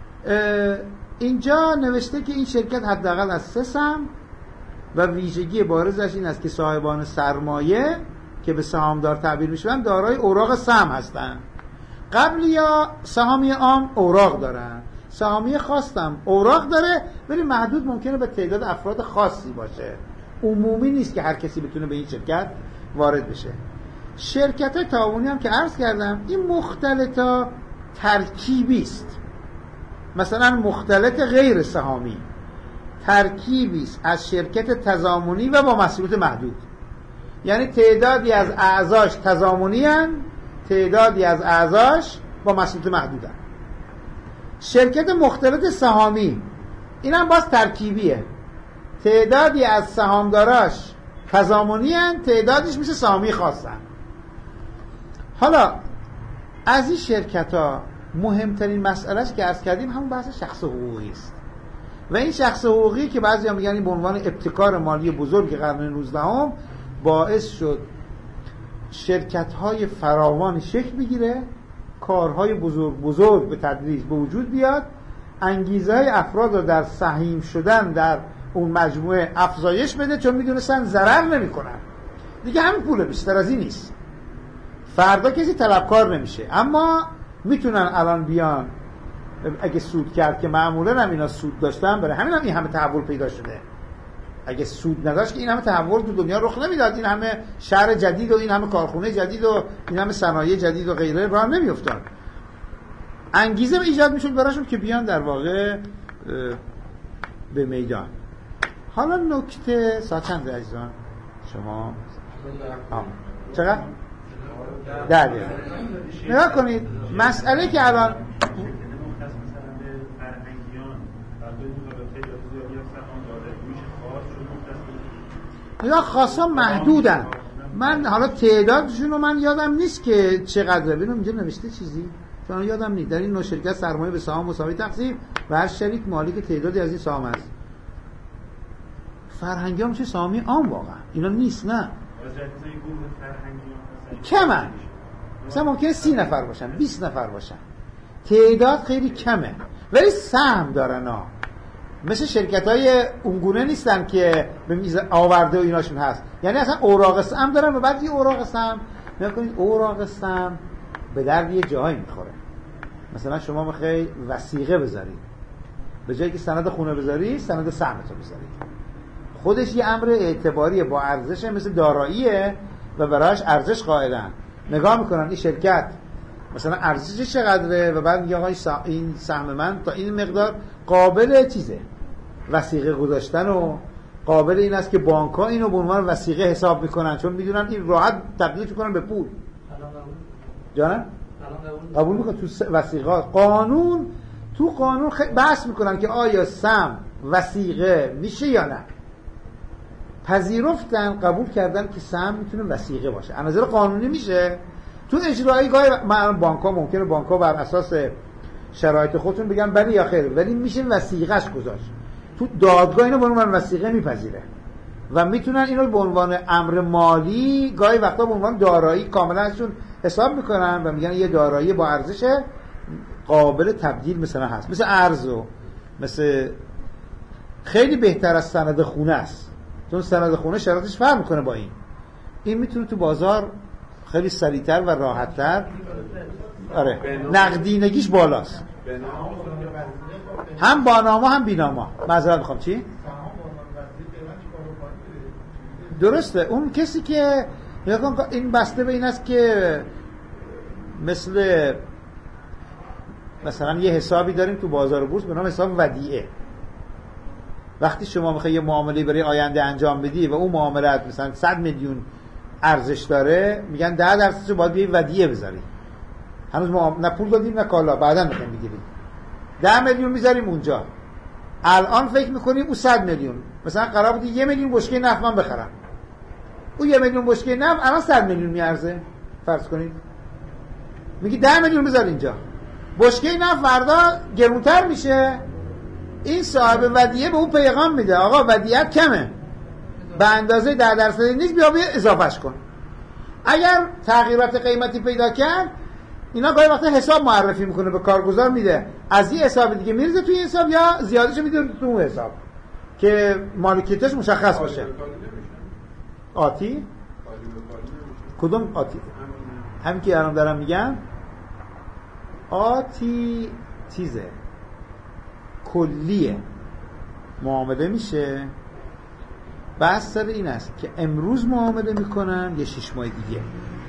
Speaker 1: اینجا نوشته که این شرکت حداقل از 3 سهم و ویژگی بارزش این است که صاحبان سرمایه که به سهامدار تعبیر میشن دارای اوراق سهم هستن. قبلی یا سهامی عام اوراق دارن، سهامی خاص هم اوراق داره ولی محدود ممکنه به تعداد افراد خاصی باشه، عمومی نیست که هر کسی بتونه به این شرکت وارد بشه. شرکت‌های تعاونی هم که عرض کردم این مختلطا ترکیبی است. مثلا مختلط غیر سهامی ترکیبی است از شرکت تضامنی و با مسئولیت محدود، یعنی تعدادی از اعضاش تضامنی هستند، تعدادی از اعضاش با مسئولیت محدود هستند. شرکت مختلط سهامی این هم باز ترکیبیه، تعدادی از سهامداراش تضامنی هستند، تعدادیش میشه سهامی خاصن. حالا از این شرکت ها مهمترین مسئلهش که عرض کردیم همون بحث شخص حقوقی است و این شخص حقوقی که بعضی ها میگن این به عنوان ابتکار مالی بزرگ قرن 19 باعث شد شرکت های فراوان شکل بگیره، کارهای بزرگ به تدریج به وجود بیاد، انگیزه های افراد رو در سهیم شدن در اون مجموعه افزایش بده، چون میدونستن ضرر نمی کنن دیگه، همین پوله، بیشتر از این نیست. فردا کسی طلبکار نمیشه، اما میتونن الان بیان اگه سود کرد که معمولا هم اینا سود داشتن، برای همین هم این همه تحول پیدا شده. اگه سود نداشت که این همه تحول تو دنیا رخ نمیداد، این همه شهر جدید و این همه کارخونه جدید و این همه صنایع جدید و غیره راه نمیافتاد. انگیزه ایجاد میشد براشون که بیان در واقع به میدان. حالا نکته ساعت عزیزان شما چقدر؟ 10 دقیقه. نگاه کنید مسئله که الان یا خاصا محدودن. من حالا تعدادشون رو من یادم نیست که چقدره. ببینم اینجا نوشته چیزی چون یادم نیست. در این نوع شرکت سرمایه به سهام مساوی تقسیم و هر شریک مالک تعدادی از این سهام است. فرهنگی هم چه سهامی عام واقعا اینا نیست. نه کمن، مثلا ممکنه 30 نفر باشن 20 نفر باشن، تعداد خیلی کمه ولی سهم دارن ها. مثل شرکت‌های اونگونه نیستن که به میز آورده و ایناشون هست. یعنی اصلا اوراق سهم دارن و بعد یه اوراق سهم نکنید اوراق سهم به درد یه جایی میخوره. مثلا شما میخوای وثیقه بذارید، به جایی که سند خونه بذاری سند سهمتو بذارید. خودش یه امر اعتباریه با ارزشه، مثل داراییه و براش ارزش قائلن. نگاه میکنن این شرکت مثلا ارزشش چقدره و بعد میگه آقا این سهم من تا این مقدار قابل چیزه وثیقه گذاشتن و قابل این است که بانک‌ها اینو به عنوان وثیقه حساب میکنن چون میدونن این راحت تبدیلش میکنن به پول. جانم قبول میکنن تو وثیقه. تو قانون بحث میکنن که آیا سهم وثیقه میشه یا نه. پذیرفتن قبول کردن که سهم میتونه وثیقه باشه. از نظر قانونی میشه. تو اجرایی گاهی بانک‌ها ممکنه بانک‌ها بر اساس شرایط خودتون بگن بله یا خیر، ولی میشه وثیقه‌اش گذاشت. تو دادگاه اینو به عنوان وثیقه میپذیره و میتونن اینو به عنوان امر مالی گاهی وقتا به عنوان دارایی کاملا ازشون حساب میکنن و میگن یه دارایی با ارزش قابل تبدیل مثلا هست، مثل ارز و مثل خیلی بهتر از سند خونه است. چون سند خونه شرایطش فرق میکنه با این میتونه تو بازار خیلی سریعتر و راحتتر آره نقدینگیش بالاست، هم با نامه هم بینامه. معذرت میخوام چی؟ درسته. اون کسی که این بسته به این است که مثلا یه حسابی داریم تو بازار بورس به نام حساب ودیعه. وقتی شما میخوای یه معامله برای آینده انجام بدی و اون معاملات مثلا 100 میلیون ارزش داره، میگن 10% رو باید بیای ودیعه بذاری. هنوز ما نه پول دادیم نه کالا، بعداً میخوایم بگیریم. 10 میلیون میذاریم اونجا. الان فکر میکنیم اون 100 میلیون مثلا قرار بود 1 میلیون بشکه نفت من بخرم. اون 1 میلیون بشکه نفت الان 100 میلیون میارزه. فرض کنید میگی 10 میلیون بذار اینجا. بشکه نفت فردا گرونتر میشه. این صاحب ودیعه به اون پیغام میده آقا ودیعت کمه، به اندازه 10% نیست، بیا اضافهش کن. اگر تغییرات قیمتی پیدا کرد اینا گاهی وقتا حساب معرفی میکنه به کارگزار، میده از این حساب دیگه میرزه توی حساب یا زیادش میده تو اون حساب که مالکیتش مشخص باشه. آتی؟ کدوم آتی؟ همین که الان دارم میگم آتی چیزه کلیه معامله میشه. بحث سر این است که امروز معامله میکنن یا 6 ماه دیگه.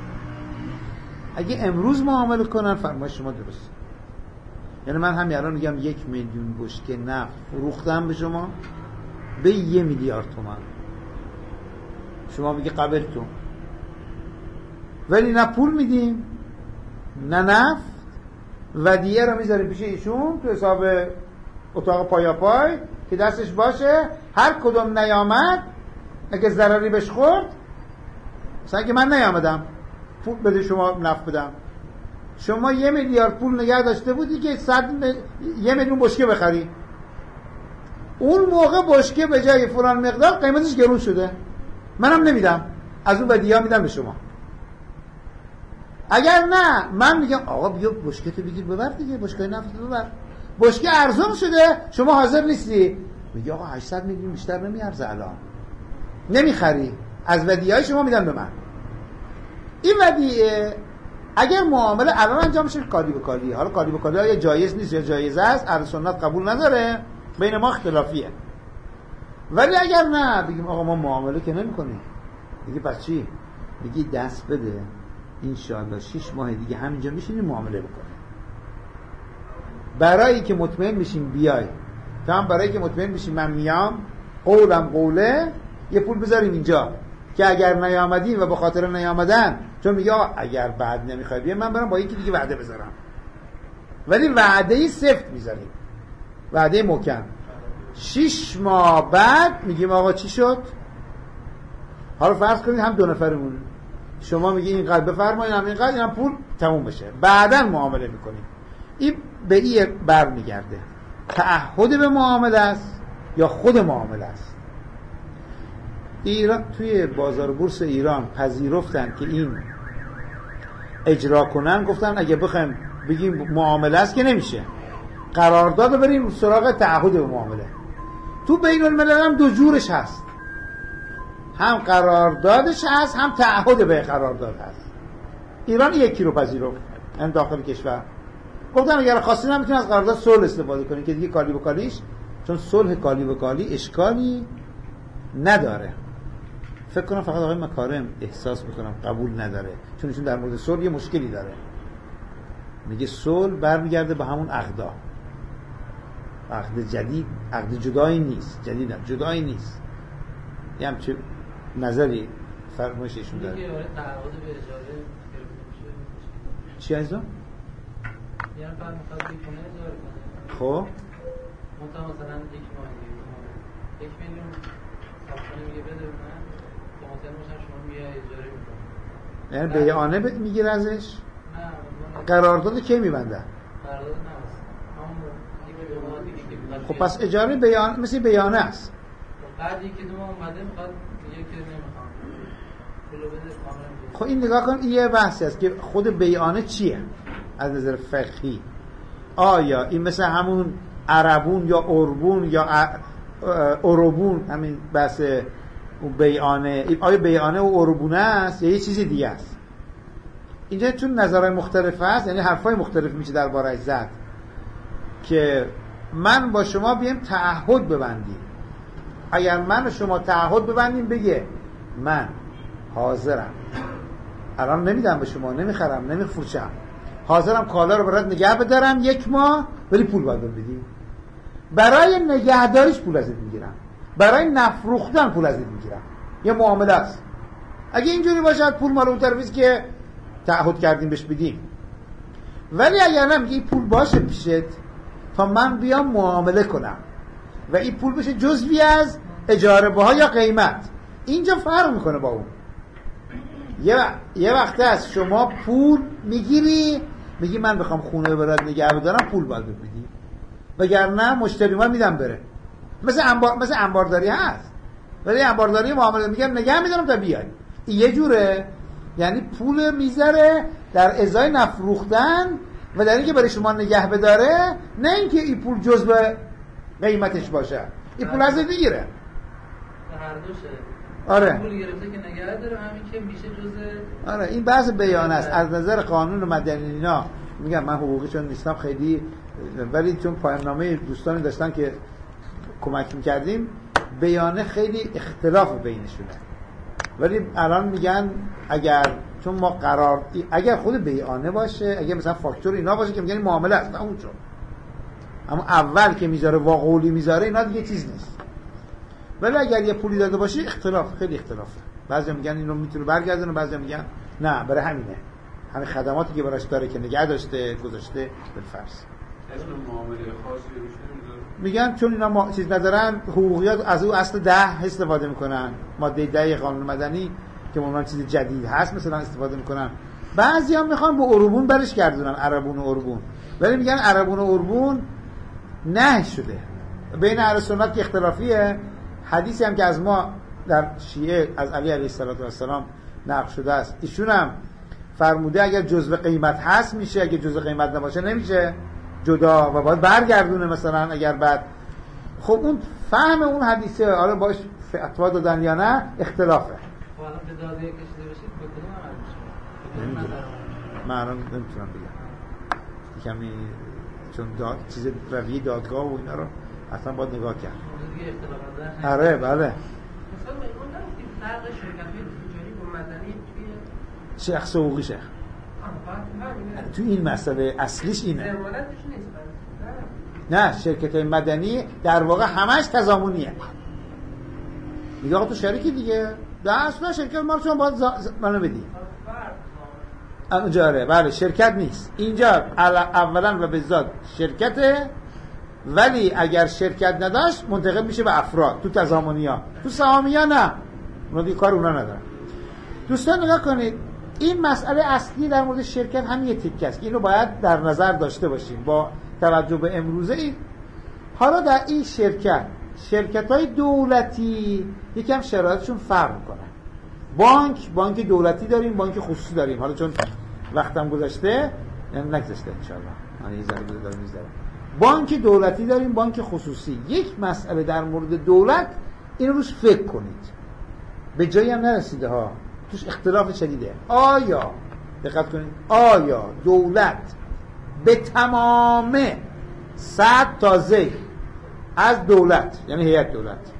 Speaker 1: اگه امروز معامله کنن فرمایش شما درست. یعنی من همین الان میگم 1 میلیون بشکه نفت فروختم به شما به 1 میلیارد تومان، شما میگه قبلتون، ولی نه پول میدیم نه نفت، ودیعه رو میذاریم پیش ایشون تو حساب اتاق پای که دستش باشه هر کدوم نیامد اگه ضرری بهش خورد، مثلا اگه من نیامدم پول بده شما نفت بدم، شما 1 میلیارد پول نگه داشته بودی که 1 میلیون بشکه بخری، اون موقع بشکه به جای فلان مقدار قیمتش گرون شده، منم نمیدم، از اون بدیه‌ها میدم به شما. اگر نه من میگم آقا بیا بشکه تو بگیر ببر دیگه، بشکه نفت ببر، بشکه ارزون شده شما حاضر نیستی، میگه آقا 800 میلیون بیشتر نمیارزه الان، نمیخری، از ودیعه شما میدم به من. این ودیعه اگر معامله الان انجام میشه کالی به کالی، حالا کالی به کالی یا جایز نیست یا جایز است، اهل سنت قبول نداره، بین ما اختلافیه. ولی اگر نه بگیم آقا ما معامله که نمی‌کنیم، دیگه پس چی؟ میگی دست بده ان شاءالله 6 ماه دیگه همینجا میشینیم معامله بکنیم. برای که مطمئن بشیم بیای تا هم برای که مطمئن بشی من میام قولم قوله یه پول بذاریم اینجا که اگر نیامدین و به خاطر نیامدن چون میگه اگر بعد نمیخوای بیام من برم با یکی دیگه وعده بذارم، ولی وعده سفت میذاریم، وعده محکم. 6 ماه بعد میگیم آقا چی شد؟ حالا فرض کنید هم 2 نفرمون، شما میگی اینقدر بفرمایید هم اینقدر، اینم پول تموم بشه، بعداً معامله میکنیم. این به این برمیگرده تعهد به معامله است یا خود معامله است. ایران توی بازار بورس ایران پذیرفتن که این اجرا کنن، گفتن اگه بخوایم بگیم معامله است که نمیشه، قرارداد رو بریم سراغ تعهد به معامله. تو بین الملل هم 2 جورش هست، هم قراردادش هست هم تعهد به قرارداد هست. ایران یکی رو پذیرفت، این داخل کشور گفتن اگر خواستین هم میتونید از قرارداد صلح استفاده کنید که دیگه کالی به کالیش، چون صلح کالی به کالی اشکالی نداره. فکر کنم فقط آقای مکارم احساس میکنم قبول نداره، چون ایشون در مورد صلح یه مشکلی داره، میگه صلح برمیگرده به همون عقدا، عقد جدید، عقد جدایی نیست، جدید هم جدایی نیست. یه همچه نظری فرمایش ایشون داره.
Speaker 5: میگه تعهد به اجاره گرفته میشه.
Speaker 1: چی عزیزم؟
Speaker 5: یعنی بعد میخواد بکنه اجاره کنه.
Speaker 1: خب
Speaker 5: مثلا 1 ماه دیگه 1 میلیون صاحب میگه بده من که مثلا شما میای اجاره میکنی،
Speaker 1: یعنی بیعانه میگیره ازش؟
Speaker 5: نه
Speaker 1: قرارداد کی میبنده؟
Speaker 5: قرارداد نمیست همون
Speaker 1: خب پس اجاره بیان مثل بیانه است.
Speaker 5: بعد یکی 2 ماه اومده میخواد میگه که نمیخوام پولو بده کاملا.
Speaker 1: خب این نگاه کن، این یه بحثی است که خود بیانه چیه از نظر فقهی. آیا این مثل همون عربون یا اوربون یا اوربون، همین بحث بیانه، آیا بیانه و اوربونه است یا یه چیزی دیگه است؟ اینجا چون نظرهای مختلف هست، یعنی حرفای مختلف میشه درباره‌اش زد که من با شما بیایم تعهد ببندیم. اگر من و شما تعهد ببندیم بگه من حاضرم الان نمیدم به شما، نمیخرم، نمیفروشم، حاضرم کالا رو برات نگه بدارم 1 ماه ولی پول باید بدی. برای نگهداریش پول ازت میگیرم، برای نفروختن پول ازت میگیرم. یه معامله است. اگه اینجوری باشه پول مال اون طرفیست که تعهد کردیم بهش بدیم. ولی اگر نمیگه این پول باشه پیشت تا من بیام معامله کنم و این پول بشه جزوی از اجاره بها یا قیمت، اینجا فرق میکنه با اون. یه وقته از شما پول میگیری میگی من بخوام خونه برات نگه بدارم پول باید بدی، وگرنه مشتری ما میدم بره. مثل انبارداری هست، ولی انبارداری معامله میگم نگه میدارم تا بیای. این یه جوره، یعنی پول میذاره در ازای نفروختن و در اینکه برای شما نگه بداره، نه اینکه این پول جزء قیمتش باشه. این پول ازت میگیره.
Speaker 5: هر دوشه.
Speaker 1: آره.
Speaker 5: پول گرفته که نگه داره، همین که میشه جزء.
Speaker 1: آره این بحث بیانه است. از نظر قانون مدنی اینا میگم من حقوقی چون نیستم خیلی، ولی چون پایان‌نامه دوستانی داشتن که کمک میکردیم، بیانه خیلی اختلاف بینشونه. ولی الان میگن چون ما اگر خود بیانه باشه، اگر مثلا فاکتور اینا باشه که میگن معامله است اون چون، اما اول که میذاره واقعی میذاره اینا دیگه چیز نیست. ولی اگر یه پولی داده باشی خیلی اختلافه. بعضی میگن اینو میتونه برگردونه، بعضی میگن نه برای همینه، همین خدماتی که براش داره که نگه داشته گذاشته بالفرض.
Speaker 6: اسم معامله خاصی روش نمیذاره.
Speaker 1: میگن چون اینا چیز ندارن، حقوقیات از اون اصل 10 استفاده میکنن، ماده 10 قانون مدنی که عموما چیز جدید هست مثلا استفاده میکنن. بعضیا میخوان با اوربون برش گردونن، عربون و اوربون، ولی میگن عربون و اوربون نه شده. بین اهل سنت که اختلافیه. حدیثی هم که از ما در شیعه از علی علیه السلام نقل شده است، ایشون هم فرموده اگر جزء قیمت هست میشه، اگر جزء قیمت نباشه نمیشه، جدا و باید برگردونه مثلا اگر بعد. خب اون فهم اون حدیثه آره باش فتوا دادن یا نه اختلافه.
Speaker 5: حالا به دادگاه کشیده بشید به کدوم عمل میشه؟
Speaker 1: من الان نمیتونم بگم کمی، چون چیز رویه دادگاه و اینا رو اصلا باید نگاه کرد.
Speaker 5: دیگه اختلافات داره.
Speaker 1: آره بله.
Speaker 2: مثلا میگم داریم فرق شرکت‌های تجاری با مدنی توی
Speaker 1: شخص حقوقی شخص تو این مسئله اصلیش اینه.
Speaker 2: ضمانتش نیست.
Speaker 1: نه، شرکت‌های مدنی در واقع همش تضامنیه. میگه آقا تو شریکی دیگه، اصلا شرکت مال شما باید منو بدی. اونجا بله شرکت نیست اینجا، اولا و به ذات شرکته، ولی اگر شرکت نداشت منتقل میشه به افراد. تو تضامنی‌ها، تو سهامیا نه، اونا دیگه کار اونا ندارن. دوستان نگاه کنید، این مسئله اصلی در مورد شرکت همین یه تیکه است که اینو باید در نظر داشته باشیم با توجه به امروزه. این حالا در این شرکت‌های دولتی یکم شرایطشون فرق می‌کنه. بانک دولتی داریم، بانک خصوصی داریم. حالا چون وقتم گذشته نگذشته ان شاءالله من یه ذره دارم میذارم. بانک دولتی داریم، بانک خصوصی. یک مسئله در مورد دولت اینو روش فکر کنید، به جایی هم نرسیده ها، توش اختلاف شدیده. آیا دقت کنید، آیا دولت به تمام 100 تا زیر از دولت، یعنی هیئت دولت،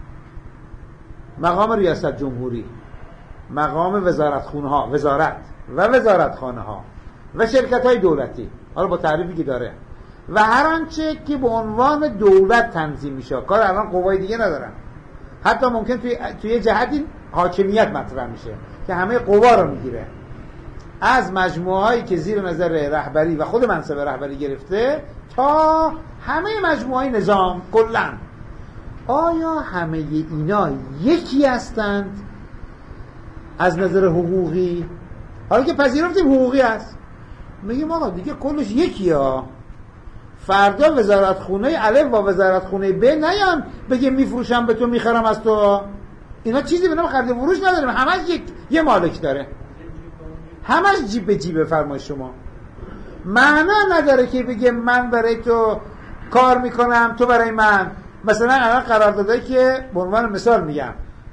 Speaker 1: مقام ریاست جمهوری، مقام وزارتخونه ها، وزارت و وزارتخانه ها و شرکت های دولتی، حالا با تعریفی که داره، و هر آنچه که به عنوان دولت تنظیم میشه، کار الان قوای دیگه ندارن، حتی ممکن توی جهتی حاکمیت مطرح میشه که همه قوا رو میگیره، از مجموعه هایی که زیر نظر رهبری و خود منصب رهبری گرفته تا همه مجموعه های نظام کلاً. آیا همه اینا یکی هستند از نظر حقوقی؟ حالا که پذیرفتیم حقوقی هست، میگیم آقا دیگه کلش یکی ها. فردا وزارتخونه الف و وزارتخونه ب نیان بگه میفروشم به تو میخرم از تو. اینا چیزی به نام خرید و فروش نداریم، همش یه مالک داره، همش جیب به جیب. فرمای شما معنا نداره که بگه من برای تو کار میکنم تو برای من. مثلا الان قراردادایی که به عنوان مثال میگم،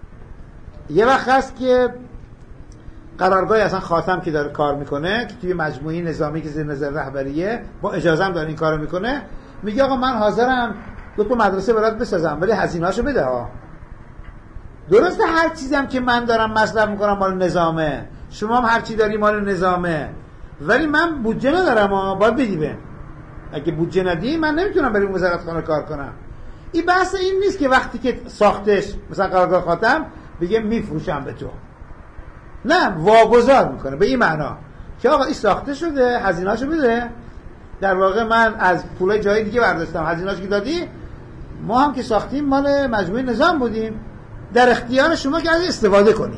Speaker 1: یه وقت هست که قرارگاه اصلا خاتم که داره کار میکنه که توی مجموعه نظامی که زیر نظر رهبریه با اجازه هم داره این کارو میکنه، میگه آقا من حاضرم 2 مدرسه برات بسازم ولی هزینه‌اشو بده ها. درسته هر چیزم که من دارم مصرف میکنم مال نظامه، شما هم هر چی داری مال نظامه، ولی من بودجه ندارم ها، باید بدی بهم. اگه بودجه ندی من نمیتونم برای وزارتخانه کار کنم. این بحث این نیست که وقتی که ساختش مثلا قرارگاه خاتم بگه میفروشم به تو، نه، واگذار میکنه به این معنا که آقا این ساخته شده هزینه‌اشو بده. در واقع من از پولای جای دیگه برداشتم، هزینه‌اشو که دادی، ما هم که ساختیم مال مجموعه نظام بودیم، در اختیار شما که از استفاده کنی.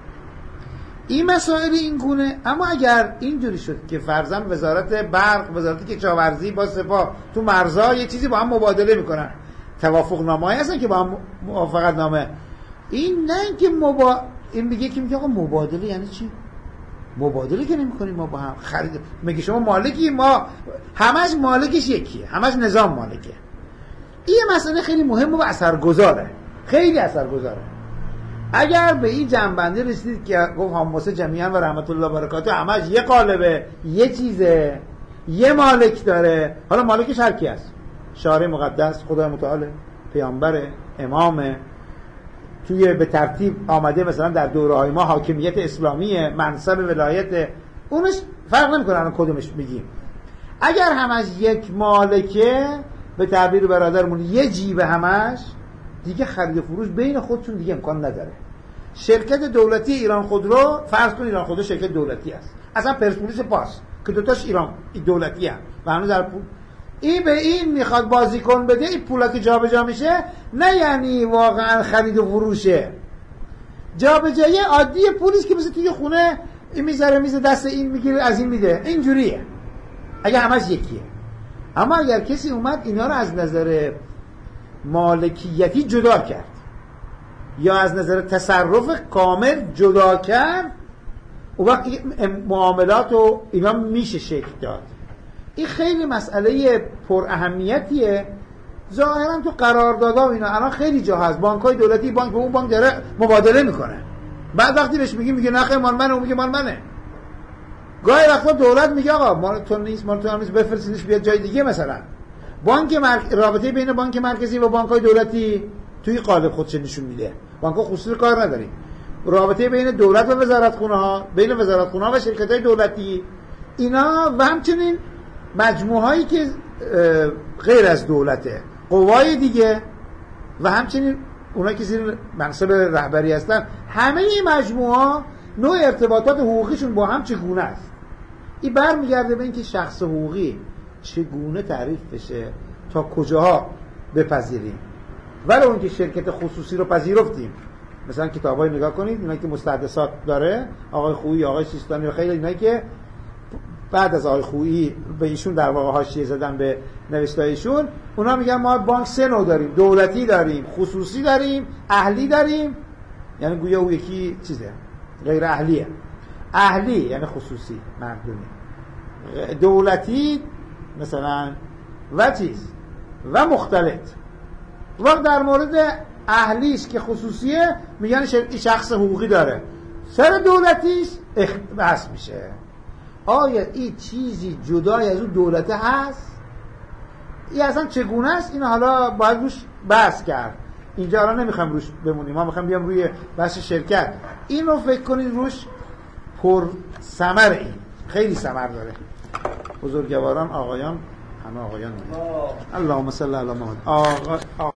Speaker 1: این مسائل این گونه. اما اگر اینجوری شد که فرضاً وزارت برق، وزارت کشاورزی با سپاه تو مرزها یه چیزی با هم مبادله میکنن، توافق نامه‌ای هستن که با هم موافقت نامه، این نه اینکه این میگه آقا مبادله یعنی چی؟ مبادله که نمی‌کنیم ما با هم خرید. میگه شما مالکی، ما همش مالکش یکیه، همش نظام مالکه. این مسئله خیلی مهمه و اثرگذاره، خیلی اثرگذاره. اگر به این جنبنده رسید که گفت حماسه جمیعا و رحمت الله برکاته همش یه قالبه، یه چیزه، یه مالک داره، حالا مالکش هر کی است؟ شارع مقدس، خدای متعال، پیامبر، امامه، توی به ترتیب آمده مثلا در دوره‌های ما حاکمیت اسلامیه، منصب ولایت، اونش فرق نمی‌کنه الان کدومش میگیم. اگر همش یک مالکه، به تعبیر برادرمون یه جیب همش، دیگه خرید و فروش بین خودشون دیگه امکان نداره. شرکت دولتی ایران خودرو، فرض کن ایران خودرو شرکت دولتی است، اصلا پرسپولیس پاس که دوتاش ایران دولتی هست و هنوز در پول این به این میخواد بازیکن بده، این پولا که جابجا میشه نه یعنی واقعا خرید و فروشه، جابجایی عادی پولیست که مثل توی خونه این میذاره میز دست این میگیره از این میده، اینجوریه اگه همش یکیه. اما اگر کسی اومد اینا رو از نظر مالکیتی جدا کرد یا از نظر تصرف کامل جدا کرد، اون وقت معاملات و اینا میشه شکل داد. این خیلی مسئله پر اهمیتیه. ظاهرا تو قراردادها و اینا الان خیلی جا هست، بانک‌های دولتی بانک به اون بانک داره مبادله میکنه، بعد وقتی بهش میگه نخیر مال منه، اون میگه مال منه. گاهی وقتا دولت میگه آقا مال تو نیست، مال تو هم نیست، بفرستینش بیاد جای دیگه. مثلا رابطه بین بانک مرکزی و بانک‌های دولتی توی قالب خودش نشون میده. بانک‌ها خصوصی کار نداریم. رابطه بین دولت و وزارتخونه‌ها، بین وزارتخونه‌ها و شرکت‌های دولتی، اینا و همچنین مجموعهایی که غیر از دولته، قوای دیگه و همچنین اونا که زیر منصب رهبری هستن، همه این مجموعه نوع ارتباطات حقوقیشون با هم چگونه است. این برمیگرده به اینکه شخص حقوقی چگونه تعریف بشه، تا کجاها بپذیریم. ولی اون که شرکت خصوصی رو پذیرفتیم، مثلا کتابای نگاه کنید، اینا که مستحدثات داره، آقای خویی، آقای سیستانی و خیلی اینا که بعد از آقای خویی به ایشون در واقع حاشیه زدن به نوشتایشون، اونا میگن ما بانک سه نوع داریم، دولتی داریم، خصوصی داریم، اهلی داریم. یعنی گویا او یکی چیزه غیر اهلیه. اهلی یعنی خصوصی مردمی، دولتی مثلا و چیز و مختلط. وقت در مورد اهلیش که خصوصیه میگن شخص حقوقی داره، سر دولتیش بحث میشه. آیا این چیزی جدای از اون دولته هست؟ این اصلا چگونه است؟ این حالا باید روش بحث کرد. اینجا الان نمیخوام روش بمونیم، ما میخوام بیام روی بحث شرکت. این رو فکر کنید روش پر ثمر، این خیلی ثمر داره. بزرگواران، آقایان، همه آقایان. اللهم صل علی محمد.